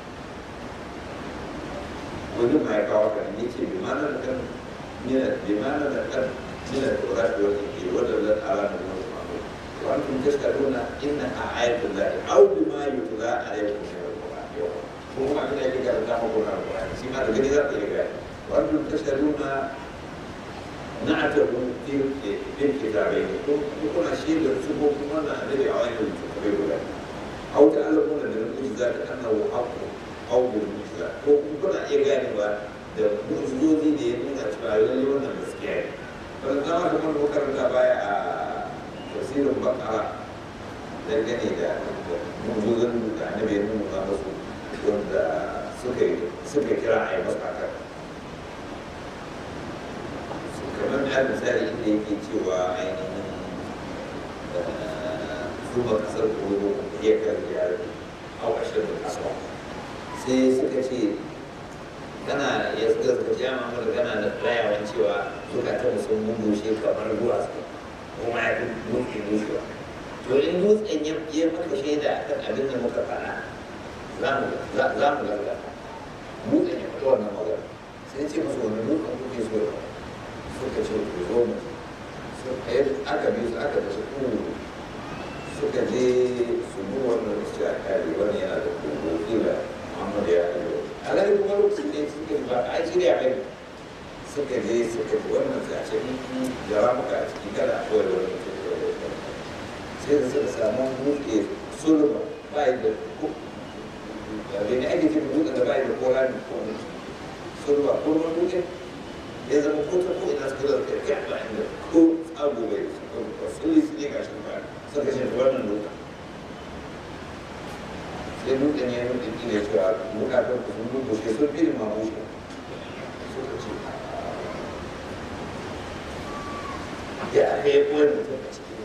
wani ma ya kawo kan ne ce bi mana da kan mina bi mana da kan mina da ƙura da wani ke wadda zan ala da wani mamu wa an tun taska nuna inna a ayatul lahi au bi ma yutla alaikum min alquran kuma ma ina yake karanta muku na alquran shi ma da gani za ka yi gani wa an tun taska nuna na'atahu fi bil kitabain ko kuna shi da su ko kuma na annabi a wani littattafai guda au ta'allamuna da mu'jizat annahu haqqun au bil mu'jiza ko kuna iya ganewa da mu'jizozi da ya nuna cewa lalle wannan gaskiya ne ban zama da kuma makaranta baya a tafsirin bakara dangane da mu'jizozin da annabi ya nuna musu wanda suka suka kira a yi masa haka kamar da misali inda yake cewa ainihin zuba kasar kuro ya karbi yare a washe da kasuwa sai suka ce kana ya suka suka ce amma mura kana da rayawan cewa zukatan sun bushe kamar ruwa su kuma ya fi dutse bushewa to in dutsen ya maka shaida a kan abin da muka faɗa za mu garga dutsen ya fito wannan magana sai ce musu wani dutsen kuke so da suka ce ku zo mu aka bi su aka da su kuru suka je su bi wannan su a kare wani yana da kogo kila Muhammadu ya yi alhali kuma lokacin ne suka ji ba a shirya mai suka je suka ji wannan sai a ce da ramuka a ciki kada a kawai wani mutum sai da suka samu buɗe sulma ba yi da da ne ake cikin buɗe da ba yi da kola ne ko ne sulma ko wani buɗe ya zama ko ta ko ina suka zama kai ba inda ko tsago bai ko sulli su ne ga shi ba suka ce wannan lokacin sai dutsen ya nuna ɗin ne cewa bukatun ku sun bushe sun fi ma bushe suka ce ya aka yi kowai mutum a cikin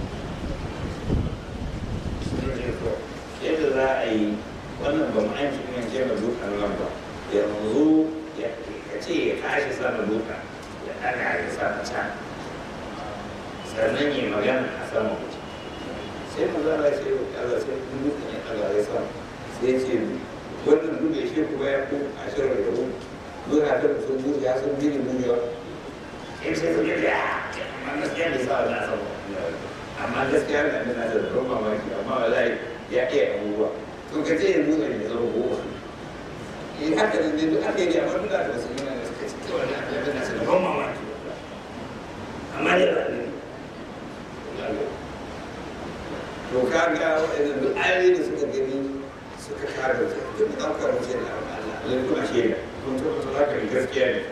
dutsen yadda za a yi wannan ba mu aiki kuma ce ma dutsen nan ba yanzu ka ce ya tashi sama dutsen ya ɗaga ya sa ta can sannan yi magana a sama mutum sai mu zara ce Allah sai dutsen ya ɗaga ya sama sai ce wannan duk da shi kuma ya ko a shirin da mu zuwa da sun buɗe ya sun bini buɗewa in sai sun yi ya amma gaskiya ne sa da sama amma gaskiya da na da ban mamaki amma wallahi ya iya abubuwa to ka ce yanzu ne zama goma eh haka ne duk aka yi amma duk da wasu yana da suka ci cewa da aka yi da ban mamaki amma ne ba ne to kaga waɗannan duk ayoyi da suka gani suka kare su duk da ɗaukar wuce da Allah Allah kuma shaida kun tabbata za ka yi gaskiya ne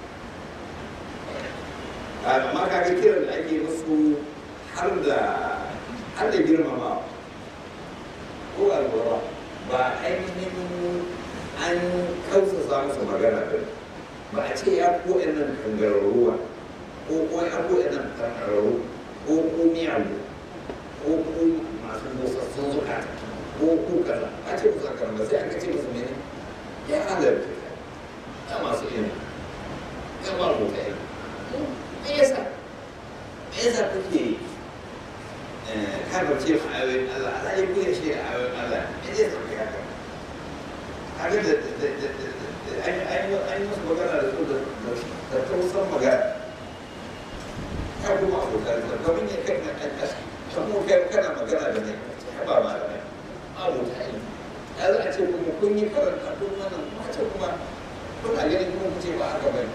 amma kaga kiran da ake musu har da har da girmama ko alwara ba ainihin an kausa musu magana ba ba a ce ya ko ɗan kangararruwa ko ko ya ko yana karkararru ko ko miyagu ko ko masu motsa zukata ko ko kaza a ce musu haka ba sai aka ce musu mene ya halarta ya masu ilimi ya ba mu ta ilimi me yasa me yasa kuke kafirce ma ayoyin Allah Allah ya kuya shi a ayoyin Allah me zai sauke haka haka da an yi musu magana da su da tausan magana ya kuma abokan da kamar ya kai na ɗan ƙasa kamar kai kana magana da ne ya ba ma da mai abota yi ya za a ce kuma kun yi karanta don wannan kuma ce kuma kuna ganin kuma ku ce ba haka bane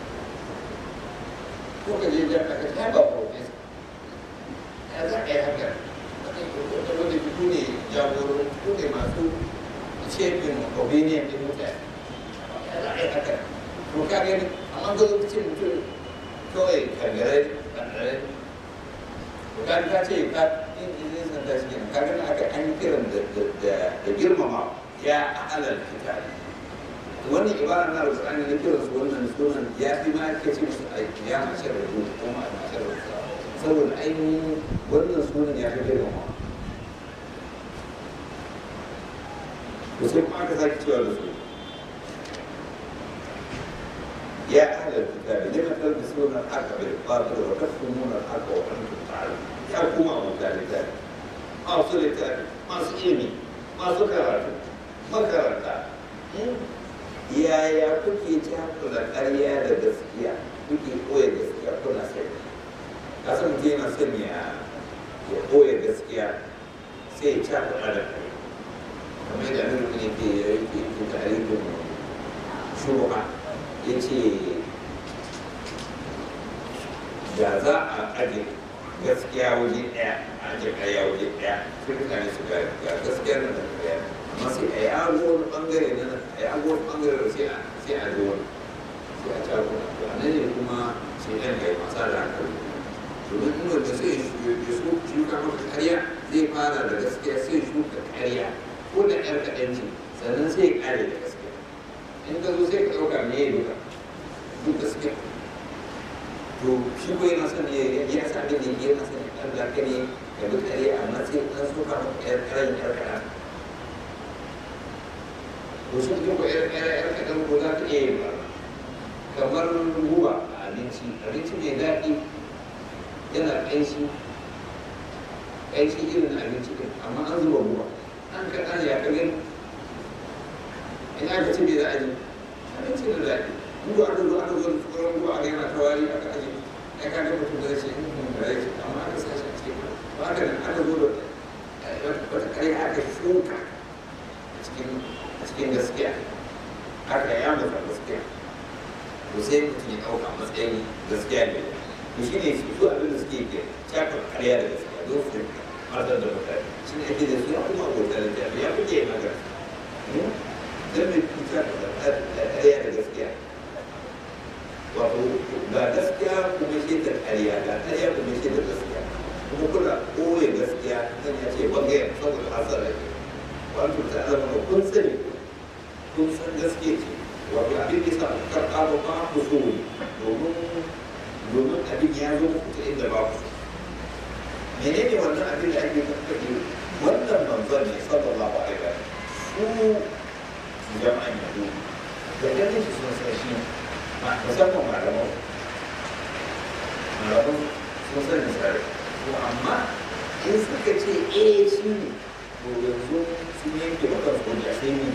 ko ka je jan aka ta ba profesa ya za a yi haka wanda ku ne jagoro ku ne masu shefin opinion ɗin mutane ya za a yi haka to ka gani amma ga lokacin mutum kawai kangare kangare to ka ka ce ka in izin san ta shi ka gani aka an kiran da girmama ya alal kitabi wannan ibara na Al-Qur'ani ne kiran su wannan sunan ya fi ma kace musu aiki ya mace da rubutu kuma a mace da rubutu saboda ainihin wannan sunan ya fi girmama to sai kuma aka sake cewa da su يا أهل الكتاب لم تلبسون الحق بالباطل وتكتمون الحق وأنتم تعلمون يا حكومة ممتلكات ما صلت ما سئمي ما سكرت ما كرت يا يا كوكي تحكوا القرية للدسكية كوكي قوي الدسكية كنا سيد أصلا تينا سميا قوي الدسكية سيد تحكوا على القرية كما يدعون في تعريف شبهة ya ce da za a aje gaskiya waje ɗaya a aje ƙarya waje ɗaya sai mutane su ga gaskiyar nan da ƙarya amma sai a yago wani ɓangare na nan a yago wani ɓangare da sai a sai a zo wani sai a cako to a nan ne kuma sai ɗan ga masa da hankali domin in wanda sai ya shuka maka ƙarya zai fara da gaskiya sai shuka ƙarya ko da ƴar kaɗan ce sannan sai ya ƙare da gaskiya in ka zo sai ka ɗauka me ya duka duk gaskiya to shi ko yana son ya ya sa da ne yana son ya ɗan lafiya ne ga duk kare amma sai an so ka maka ƴar ƙaran ƴar kaɗan to shi ko ƴar ƙaran ƴar kaɗan ko za ta iya yin ba kamar ruwa a abinci abinci mai daɗi yana ƙanshi ƙanshi irin abinci ɗin amma an zuba ruwa an kaɗan ya kaɗan in aka ce me za a ji abinci da daɗi ruwa aka zo aka zo da tsoron ruwa aka yana tawari aka aje ya kaga mutum da shi in da yake amma aka sa shi a cikin ba haka nan aka zo da wata ƙarya aka shuka a cikin gaskiya aka ya masa gaskiya to sai mutum ya ɗauka matsayin gaskiya ne to shi ne su abin da suke ke cakar ƙarya da gaskiya don su matar da mutane shi ne ake da su ya kuma abota da jami'a ya kuke yin haka don mai cuta da ƙarya da gaskiya wato ga gaskiya kuma shi da ƙarya ga ƙarya kuma shi da gaskiya kuma kuna ɓoye gaskiya zan ya ce bangaren saboda hasara ne wato ta zama kun sani kun san gaskiya ce wato abin da sa karɓa ba ba ku so domin domin abin ya zo muku ta inda ba ku so menene wannan abin da ake karɓa wannan manzon ne sallallahu alaihi wa sallam jama'an yado da ganin shi sun san shi musamman malaman malaman sun san misali to amma in suka ce eh shi ne to yanzu sun yanke wa kansu wani sai ne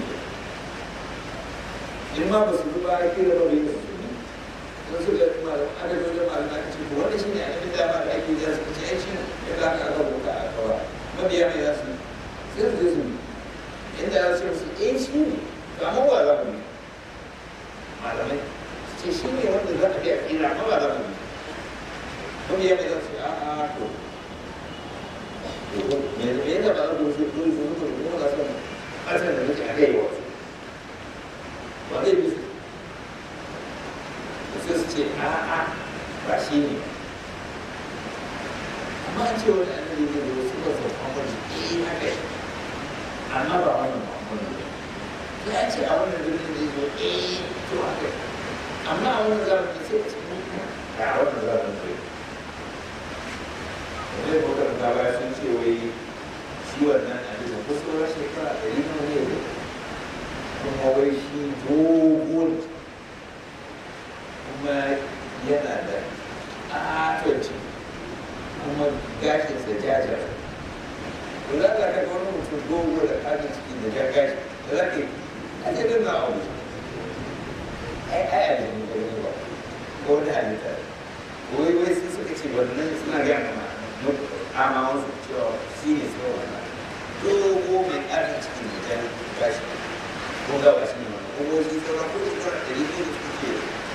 in ma ba su zuba ya kira ba bai da su ne don su ga malaman adadin da malaman aka ce wanda shi ne a cikin dama da ake jira suka ce ai shi ne ya za ka aka boka a kawa mabiya mai za su sai su je su inda ya ce su eh shi ne kamar wa za mu yi malamai ce shi ne wanda za a biya kira ma ba za mu yi kuma ya mai za su a a to me yasa ba za ku su su su su su za su ƙasar da muke a kai wa su ba zai bi su sai su ce a a ba shi ne amma an ce wani annabi ne da wasu ba su kwamfani eh haka yi amma ba wannan kwamfani ne ya ce a wannan birnin da zo eh to haka amma a wannan zamani sai a ce a wannan zamanin zai wanda ya makaranta baya sun ce wai shi wannan a bisa kusurwa shekara ɗari na ne ne kuma wai shi dogo ne kuma yana da ƙatonci kuma gashinsa jajar to za ka ga wani mutum dogo da ƙaton ciki da jar gashi da za ka yi a ce don na abu ai ai a jini da yi ba ko wani halitta wai wai sai suka ce wannan suna gaya kama ama wasu cewa shi ne sai wannan dogo mai ƙaton ciki da jar gashi ko gawa shi ne wannan ko wani sauran ko da sauran ɗari ne da suke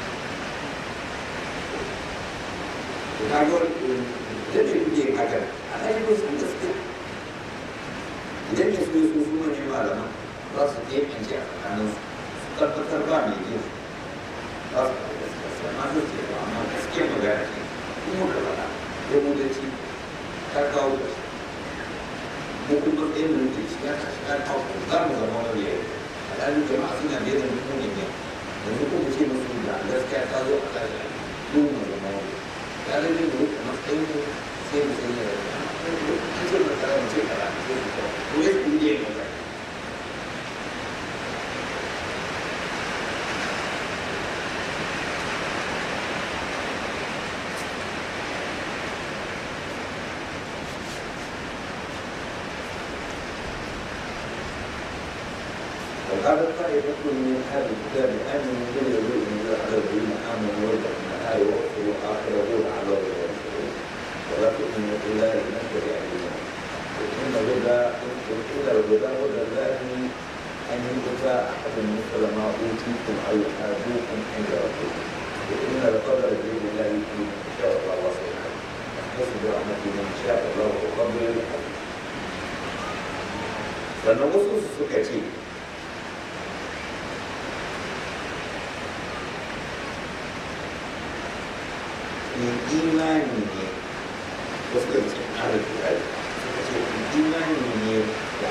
na ga idan ne kuke yin haka a kan yi sun gaske idan ne su su su manyan malaman za su je an ce a tsakanin su tabbatar ba mai jin za su faɗi gaskiya amma su ce ba amma gaske magana ce in muka faɗa ya mudanci ta kawo da shi mu kuma ɗaya mu nuke shi ya tashi ta kawo za mu zama wani yayi a ɗalibin jama'a suna biyar da mutum ne yanzu kuma ce musu da gaskiya ta zo a ƙasa duk mu zama wani ya zai yi da matsayin ko sai mu sai ya yi an ce mata mu ce kara ko ko ya ku ne mu ga وقال طائفة من أهل الكتاب آمنوا بالذي أنزل على الذين آمنوا وجههم الآية وأخروا آخره لعلهم يرجعون ولا تؤمنوا إلا لمن تبع دينهم إن الهدى إلا الهدى هدى الله أن يؤتى أحد مثل ما أوتيتم أو يحاسبوكم عند ربكم وإن القدر بيد الله يؤتي من شاء الله واسعا يحتسب برحمته من شاء الله وقبل الحق فالنصوص سكتي min imani ne wasu da cikin arziki suka ce min imani ne da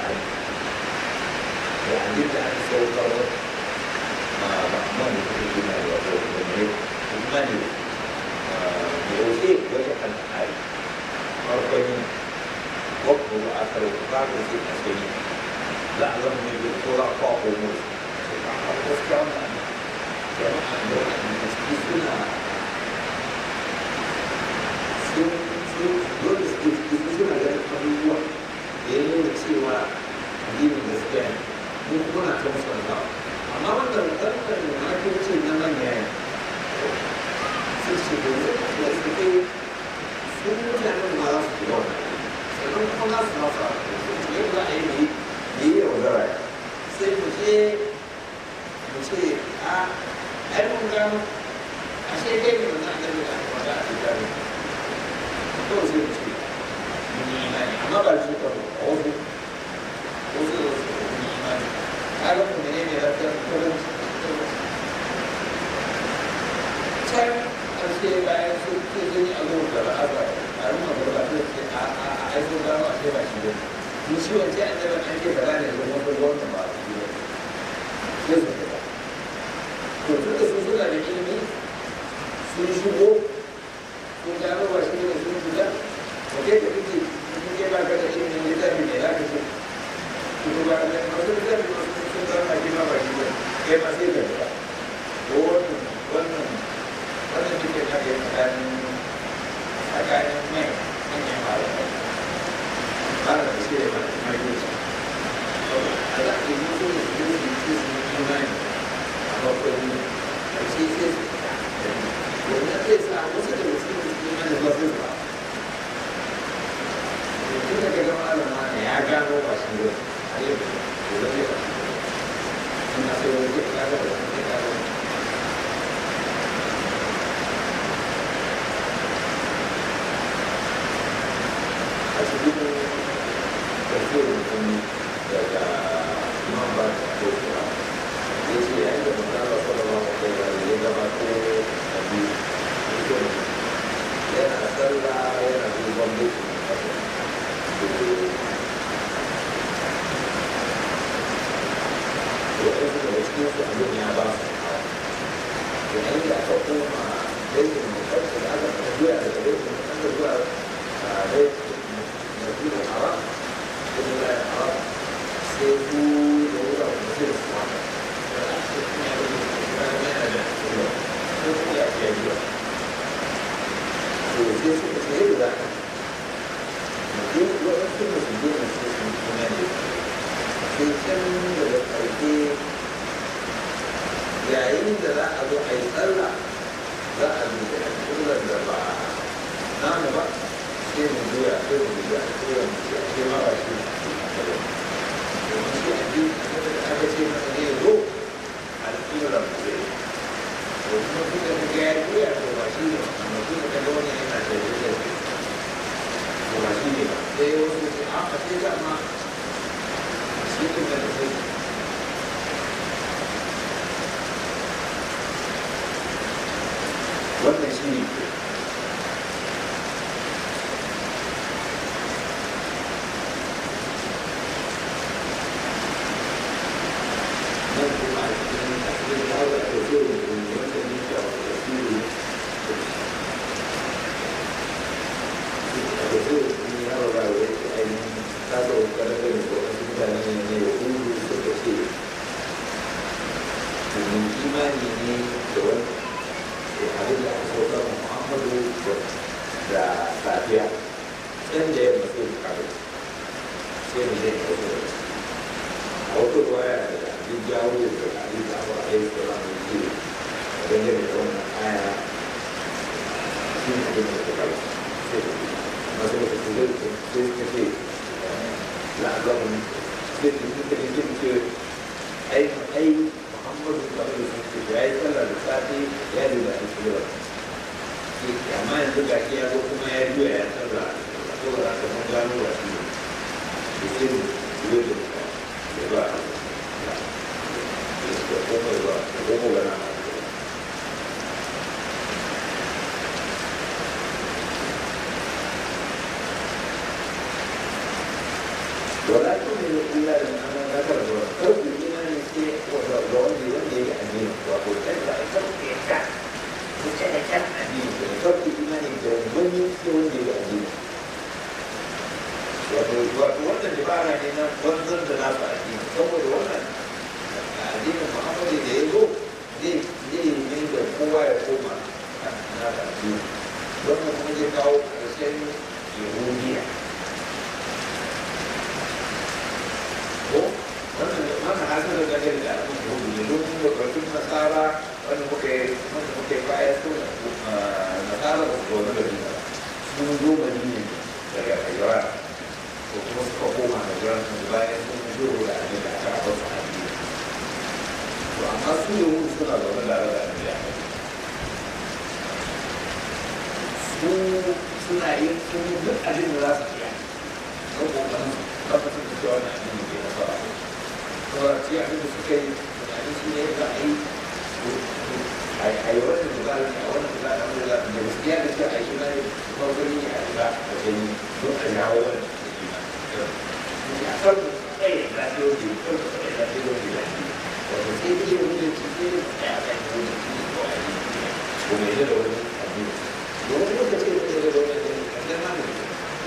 da abin da aka saukar ma man da kuma gina da wato da ne imani da yaushe wajen al'ari farkon wakko da aka rubuta da sai a sani za a zama mai da tura kwakwo musu a gaskiya wannan jama'a da wani ciki suna dole su suna ganin abubuwa da ya nuna cewa addinin gaskiya ne mu kuma na ta musamman amma wannan ɗaukar makirci na manya ne sun ce da zai da su ke sun mutanen ma za su shiga wannan sannan kuma za su masa yadda za a yi mai yi yaudara sai mu ce mu ce a ai mun gano ashe kai ne wannan annabi da aka wada a cikin kawai sai ce mun yi imani amma ba shi ka a wasu wasu da wasu mun yi imani kaga mu ne ne lafiyar kullum can ƙarshe bayan su ke gani a zuwa da ra'aba a rumma gaba ta ce a a a aiko gano a ce ba shi ne mun shi wance an jaba an ce kaza ne zama wata gwamnati ba a ciki ne sai su fita to tun da su suna da ilimi sun shigo kun gano ba shi ne sun shiga ba kai ka fice kun ke ba ka da ilimin littafi mai za ka ce kuma ba da masu littafi masu sun zama ake ma ba shi ne kai ma sai ka fita ko wannan wannan wannan duke na ke tsakanin tsakanin mai manyan malamai ba da shi ne mai yusa a za ka yi mutu da su yi su yi imani a bakwai ne a ce sai su fita wanda zai sa wasu da wasu da su imani ba su ba tun daga gama alama ne ya gano ba shi ne a yau da zai ba ina sai wani ya gano da wani ya gano a cikin tafiyar mutum daga imam ba ta kokowa ya ce yayin da mutum ba sallallahu alaihi wa sallam ya gabato a biyu mutum yana sallah yana duban mutum waɗansu daga cikin su abin ya ba su hawa yayin da aka koma dangin mutum da kuma da yawa sai ku da wuta kuma sai su wata da ake kuma ya rubu da kuma yana da kuma ko kuma ya fiye biya to sai suka ce yadda za ka mutum waɗansu da su gina sai sun kuma ne sai can daga ƙarfe yayin da za a zo a yi tsalla za a zuci a kullar da ba namu ba sai mu zuya sai mu zuya a kullar mu ce a ce ma ba shi ne a kullar domin shi a biyu da aka ce masa ne zo a kullar mu zai to kuma duk da ka ga ya juya to ba shi ne amma duk da ka ga wani yana da zuya to ba shi ne ba sai wasu ce a a ce dama shi ne da zai wannan shi ne nan kuma a cikin asirin da hawa da zai da wanda ne ke a wata fili a da zai ne hawa ba da yake ainihin kasa wakarar da ne ko wasu mutane ne da hudu suka ce domin imani ne da wani abin da aka sauka ma Muhammadu da safiya ɗan da yamma sai su kare sai mu zai kawo da a wata ruwaya da abin jawo da abin da abu a yi sauran da ke a dangane da wannan aya shi ne abin da ta kare sai da masu da su zai sai ka ce la'azamun sai da suka yi jin ce ai ai Muhammadu kamar da sun ce ya yi sallah da safe ya yi da alƙirar amma yanzu ga shi ya zo kuma ya juya ya sallah a saboda haka mun gano wa shi da sai mu yi da ya ba a da kuma ya ba da kuma gana wala kuma ne illa da ana nakar da karfi da wanda wanda ya yi addini wato ɗan da aka ke ka kuce da kan addini da karfi imani da wani ke wanda ya yi addini wato wato wannan dabara ne na wanzar da nasu addini saboda wannan addinin Muhammadu da ya zo zai zai yi da kowa ya koma na addini wannan kuma zai kawo ƙarshen yahudiya wannan hasar da gani da abin da hudu ne domin bakatun nasara wanda muka yi wanda muka yi baya su nasara ba su zo na gari ba sun zo madina daga kaiwa ko kuma suka koma da jiran su bayan sun zo da abin da aka ba su hannu to amma su ne hudu suna zaune da rada da ya su suna yin sun duk abin da za su iya ko kokarin tabbatar da cewa na abin da ke nasara saboda ce abin da suka yi tunani shi ne za a yi a yi wannan dubara ne a wannan dubara da wanda da gaskiya da shi a yi na farkoni ne a riba a gani don a jawo wannan ne a kan tsaye da lafiyoyi kan tsaye da lafiyoyi da wato sai da shi wani ci sai da ya kan yi wani ci ko a yi ko mai da wani abin domin lokaci da ya da wani abin kan gana da shi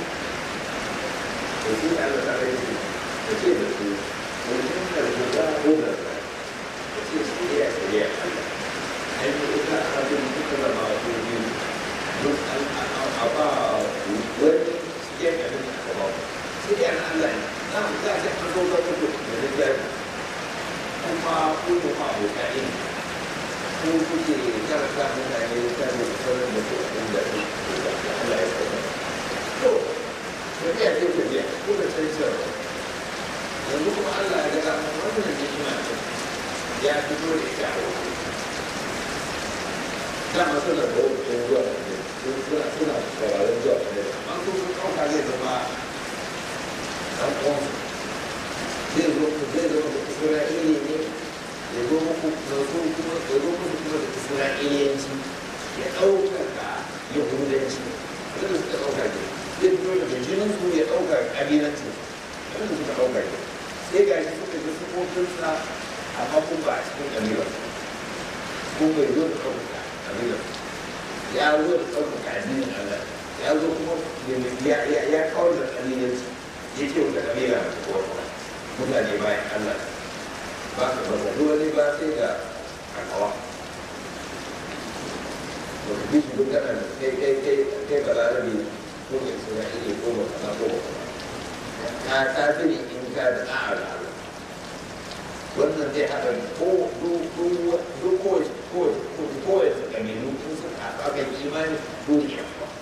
to shi Allah ta rai da ce da su وإن الهدى هدى وفي سوريا سريع أن إذا أخذ الذكر ما يقول يسأل عن أعضاء وسجن من الأخبار سريع عن الله نعم لا تحمل صوت الكتب من الرجال ثم أقول معه كائن هو كنت كانت من أن يكون يسلم بسوء عند الله يسلم سريع سريع كل شيء سريع yanzu kuma Allah ya gada wannan ni'ima ya fito da ita a wani dama suna da wakilin zuwa suna suna sauraron zuwa ne amma ko sun ɗauka zai zama ɗan ƙwansu zai zo zai zama da Isra'ili ne ya zo muku da zo kuma ya zo muku kuma da Isra'iliyanci ya ɗauka ka Yahudanci wanda suka ɗauka ne zai fito da jinin su ya ɗauka ƙabilanci wanda suka ɗauka ne sai ga shi suka ji sufofinsa amma kun ba a cikin ƙabilar kun bai zo da ɗaukaka ƙabilar ya zo da ɗaukaka addinin Allah ya zo kuma ya kawar da ƙabilanci ya ce wata ƙabila mutane bayan Allah ba ka ba duk wani ba sai da kakawa ba ka bi shi duk kana kai kai kai kai ba larabi ko mai isra'ili ko ba kana ko ba ka ta fi ne in ka da a'a da Allah wannan zai haɗa ko duk kowace ƙabilu in suka haɗa kan imani duniya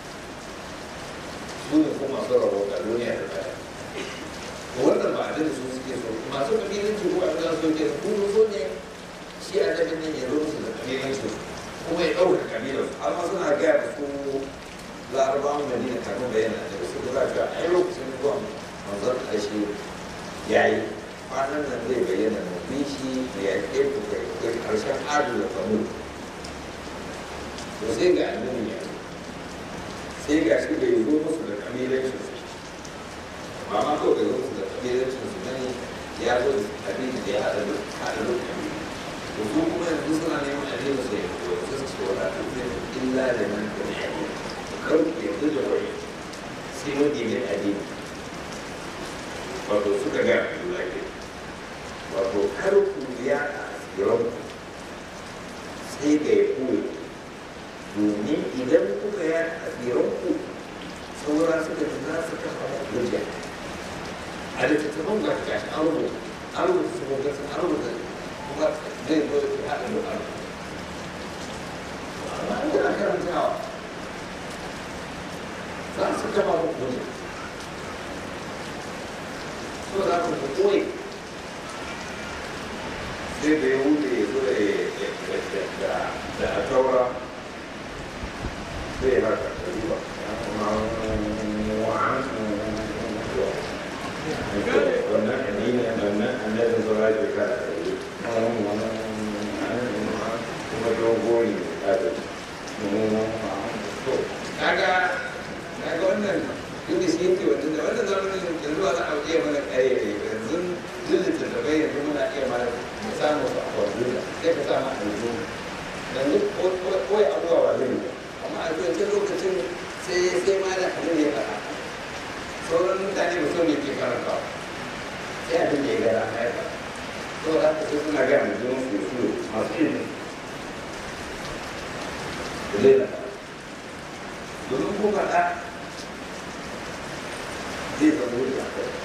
su ne kuma masu rabota duniya da baya wannan ba abin da su suke so masu ƙabilun su kuma abin da su ke kudu so ne shi a daga nan ya zo musu da ƙabilun su kuma ya ɗauka ƙabilun su amma suna gaya da su larabawan madina kafin bayyana da su da za a yi lokacin zuwa manzon ƙarshe ya yi kwanan nan zai bayyana na bishi da ya ke da ƙarshen adu da famu to sai ga annabi ya sai ga shi bai zo musu da ƙabilancin su ba ma kawai bai zo musu da ƙabilancin su bane ya zo da abin da ya haɗa da haɗa da ƙabilu to su kuma yanzu suna neman addini su ya fito su su ce wata tuɗe illa da nan da ne addini kar ku yanzu da wani sai wani mai addini wato suka ga abin lafiya wato kar ku biya a asiranku sai ga ya koyi domin idan kuka ya asiranku saura suka ji za su kafa hujja a da tattaban ga gashi an rubuta an rubuta su ga sun an rubuta kuma zai zo ya haɗa da an amma an yana karantawa za su kafa hujja so za ku koyi sai da ya wuce ya zo da a taura sai ya haka da riba wannan addini wannan annabin zuwa da kada da yi kuma dogori da kaga kaga wannan inda shi yake wannan da wannan zamanin yanzu ba za a iya mana kare yanzu duk littattafai yanzu muna iya mana samu su a kwamfuta sai ka samu aljo yanzu kawai abuwa ba zai yi amma a wancan lokacin sai sai ma da abin ya faɗa sauran mutane ba sau ne ke karantawa sai abin da ya gara a ya faɗa saboda haka sai suna gaya mai zuwan su su masu ilimi da zai na faɗa domin ko faɗa zai zama wuri a kai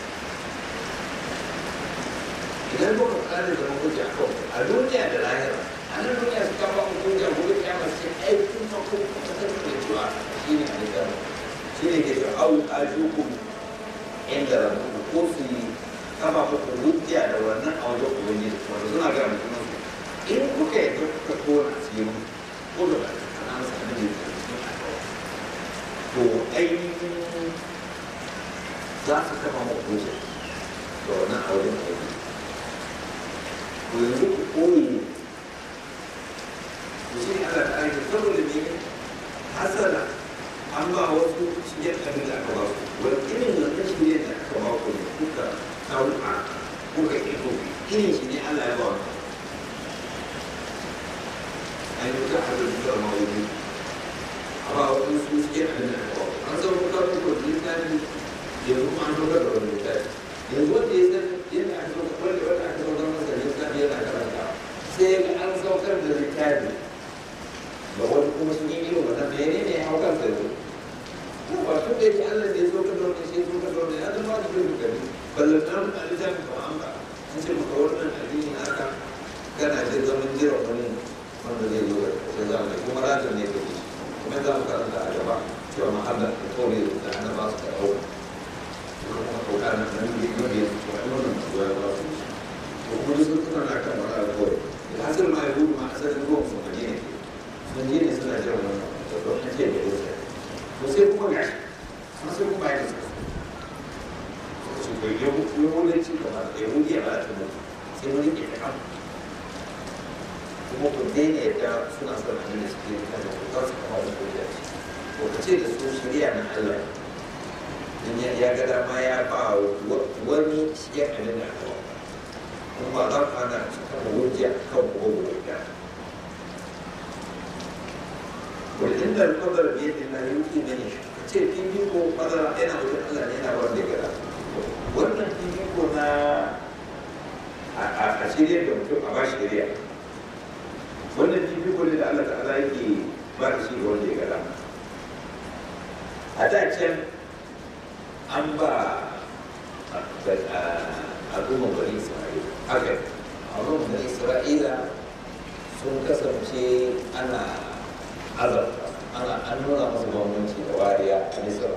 idan kuka faɗa da zama hujja kawai a duniya da lahira a nan duniya su kafa mu hujja gobe kiyama sai ai kun fa kun fa ta da cewa shi ne alƙar shi ne ke cewa au ajukum inda rabbukum ko su yi kafa muku hujja da wannan a wajen ubangiji wanda suna ga mutum in kuka yi kuka tona asirin ko da ba ana masa abin da to ainihin za su kafa muku hujja da wannan a wajen ubangiji yanzu ku koyi ne da shi ana da aiki saboda ne hasana an ba wasu shigen abin da aka ba su wani irin wannan shigen da aka ba ku ne kuka sauka kuka iko irin shi ne Allah ya ba wa an yi ta abin da ma wani a ba wasu su shigen abin da aka ba an sauka kuka kuka da littafi yanzu kuma an sauka da wani littafi yanzu wanda ya san yadda aka sauka wanda wanda aka sauka masa littafi yana karanta sai ga an saukar da littafi da wani kuma sun yi irin wannan mene ne hau kansa yanzu ba tun da yake Allah da ya saukar da wani sai saukar da wani ya zama da kai dukkan ballan na mutu a littafin ba an ba an ce maka wannan addini naka kana jin zaman jiran wani wanda zai zo da kashe zamani kuma rajin ne kake kuma za mu karanta a gaba cewa mahallar da kawai da ana ba su da ɗauka kuma kauka na nan da yake yin su a wannan zuwa ya ba su ko kuma duk sun tuna na kan wani alkawari da hasar ma ya gudu ma asalin ruwan su ma ne sun je ne suna jiran wannan da don ake da yau to sai kuma gashi sun sai kuma ya suka su bai yahudanci kamar da yahudiya ba ta mutu sai wani ke da kan kuma ku daina yadda suna son abin da suke yi kan da ku za su kama da kuriya ko ka ce da su shirya na Allah in ya ga dama ya ba wani shi ya abin da aka ba kuma za ku hana su kama hujja kan kogo da wajen da alƙadar da yadda na yi ne ce fifiko madara yana wajen Allah ne yana wanda ya gada wannan fifiko shirya da mutum a ba shi shirya. Wannan fifiko ne da Allah ta'ala yake ba da shi ga wanda ya ga dama. A da can an ba al'ummar bani Isra'ila haka al'ummar bani Isra'ila sun kasance ana azabta ana an nuna masu bambanci da wariya a Misra,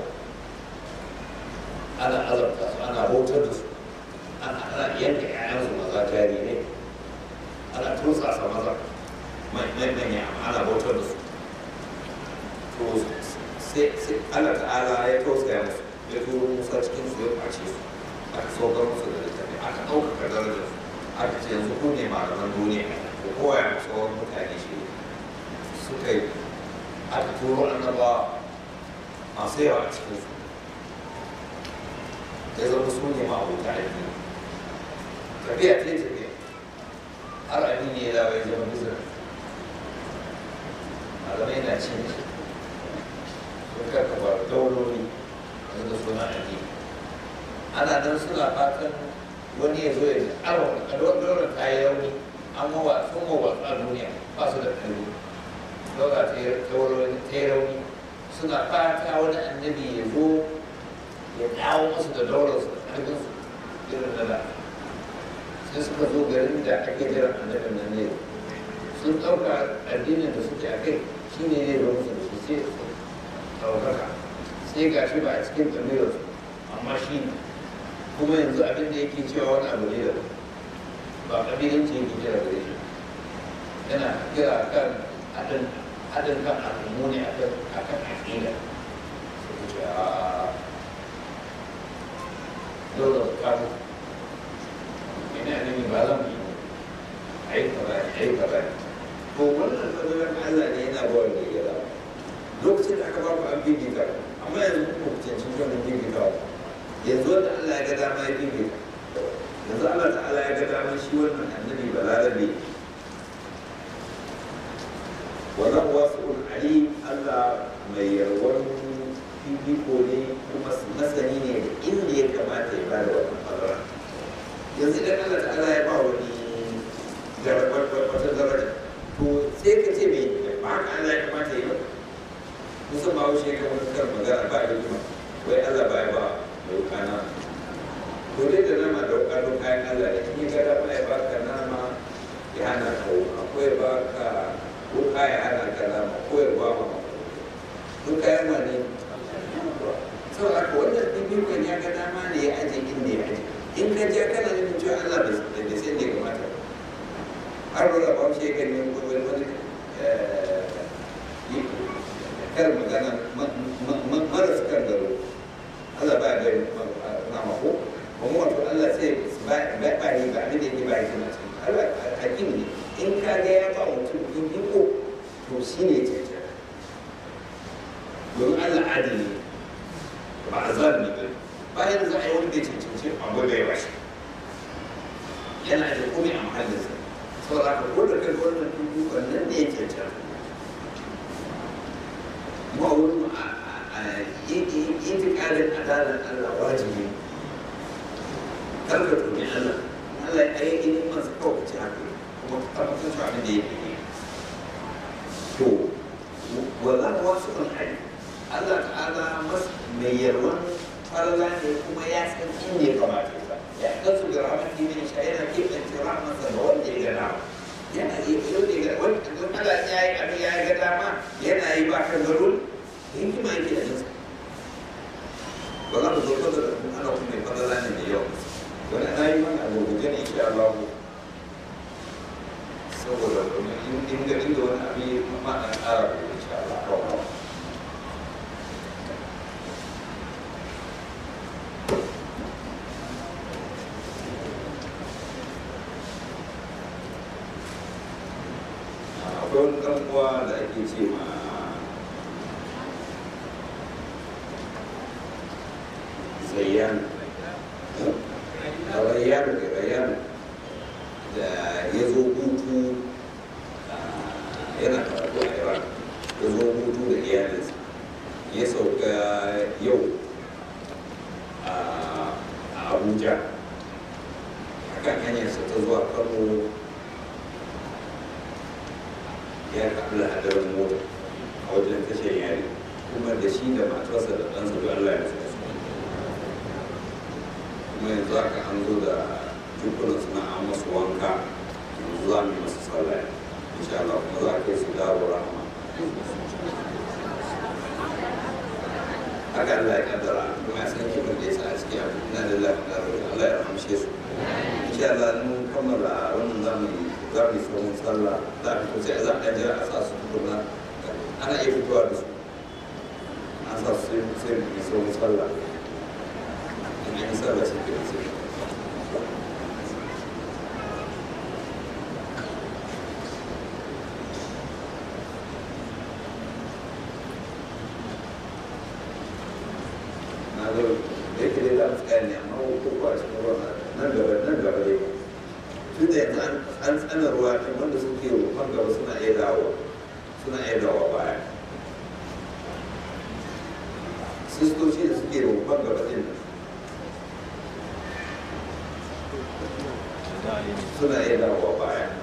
ana azabta su ana bautar da su ana yanka ƴaƴansu maza jarirai, ana tursasa maza manya ana bautar da su. To sai Allah ta'ala ya tausaya musu ya turo Musa cikin su ya kwace su aka saukar musu da littafi aka ɗaukaka darajar su aka ce yanzu ku ne malaman duniya ko kowa ya sauran mutane shi suka yi aka turo annaba masu yawa a cikin su ya zama su ne ma'abuta addini tafiya ce tafiya har addini ya dawo ya zama business malamai na cin shi sun karkafa dauloli yanzu da suna addini ana nan suna fatan wani ya zo ya ce a daular ta yi rauni an mawa sun mawa a duniya ba su da ƙarfi daula ta yi rauni suna fata wani annabi ya zo ya dawo musu da daular su da ƙarfinsu irin na da sai suka zo garin da ake jiran annabin nan ne sun ɗauka addinin da suke a kai shi ne ne ba musu da su sai su ɗaukaka sai ga shi ba a cikin ƙabilarsu amma shi ne kuma yanzu abin da yake cewa wani abu ne da ba ƙabilanci yake kira gare shi yana kira kan haɗin haɗin kan al'ummu ne a kan aƙida su ce a dole su kamo ina nemi ba zan yi a yi kaza a yi kaza ko wannan tsananin Allah ne yana ba wanda ya gada lokacin da aka ba ku an bibita amma yanzu ku cancin wannan bibita yanzu wanda Allah ya ga dama ya bibita yanzu Allah ta'ala ya ga dama shi wannan annabi balarabe wannan wasu'ul alim Allah mai yarwan fifiko ne kuma masani ne da inda ya kamata ya bada wannan fadara yanzu idan Allah ta'ala ya ba wani wata daraja to sai ka ce mai ba haka Allah ya kamata ya ba musamman ba wuce ga wani kan magana ba da kuma wai Allah ba ya ba mai kana to dai da nama da wuka kayan Allah da in ya gada ba ya baka nama ya hana ka akwai baka wuka ya hana ka nama ko ya ba ma duk kayan ma ne saboda haka wannan ɗin ya ga dama ne ya aje inda ya aje in ka je kana nufin cewa Allah bai sai ne kamata har wani ba shi ya gani wani wani kar magana maras kan garo Allah ba ya gani na mako kuma wato Allah sai ba ba ne ba abin da yake ba yake na cikin Allah hakim ne in ka ga ya ba mutum in iko to shi ne ce domin Allah adali ba a zalimi ba bayan za a yi wani bai cancanci abu da ya bashi yana da komai a mahallinsa saboda haka ko da kai wannan tutukan nan ne ya cancanta ma wurin itikadin adalar Allah wajibi karka tuni Allah Allah ya yi ilimin masu kawai ci haka kuma tabbatar shi abin da ya fi to wallan wasu kan hari Allah ta'ala mai yarwan farla ne kuma ya san inda ya kamata ya ya kasu da rahmatin min sha yana keɓance rahmatsa da wanda ya gada yana yi wanda ya gada wanda don Allah ya yi abin ya ga dama yana yi ba kan garul hikima yake da nasa ba za mu zo kan da ana kuma mai farla ne mai yawa wani ana yi mana gurguje ne insha Allah saboda in ga inda wani abin ma an ƙara ko insha Allah kawai wani ɗan uwa da ake ce ma zayyan rayyan da rayyan da ya zo hutu yana karatu a Iran ya zo hutu da iyalinsa ya sauka yau a Abuja a kan hanyarsa ta zuwa Kano ya kaɗu da hadarin mota a wajen tashar yari, kuma da shi da matarsa da ɗansa da Allah ya suka su kuma yanzu aka an zo da jikunan suna an masu wanka, yanzu za mu yi masu sallah insha Allah, kuma za a kai su dawo rahama. Haka Allah ya kaddara kuma ya san kifin da ya sa a ciki abu ina da lafiya Allah ya rahamshe su. Insha Allah mun kammala wannan zamu yi za mu yi sauran sallah za a fito sai za a ɗan jira a sa su tukuna ana iya fitowa da su an sa su sai mu yi sauran sallah in an yi sallah sai ke sai na zo da yake dai za mu tsaya ne amma ko a cikin ruwan nan gaba nan gaba dai tun da yanzu an tsana ruwa kan wanda suke rufan gaba suna iya dawo suna iya dawo baya sistoci da suke rufan gaba din suna iya dawo baya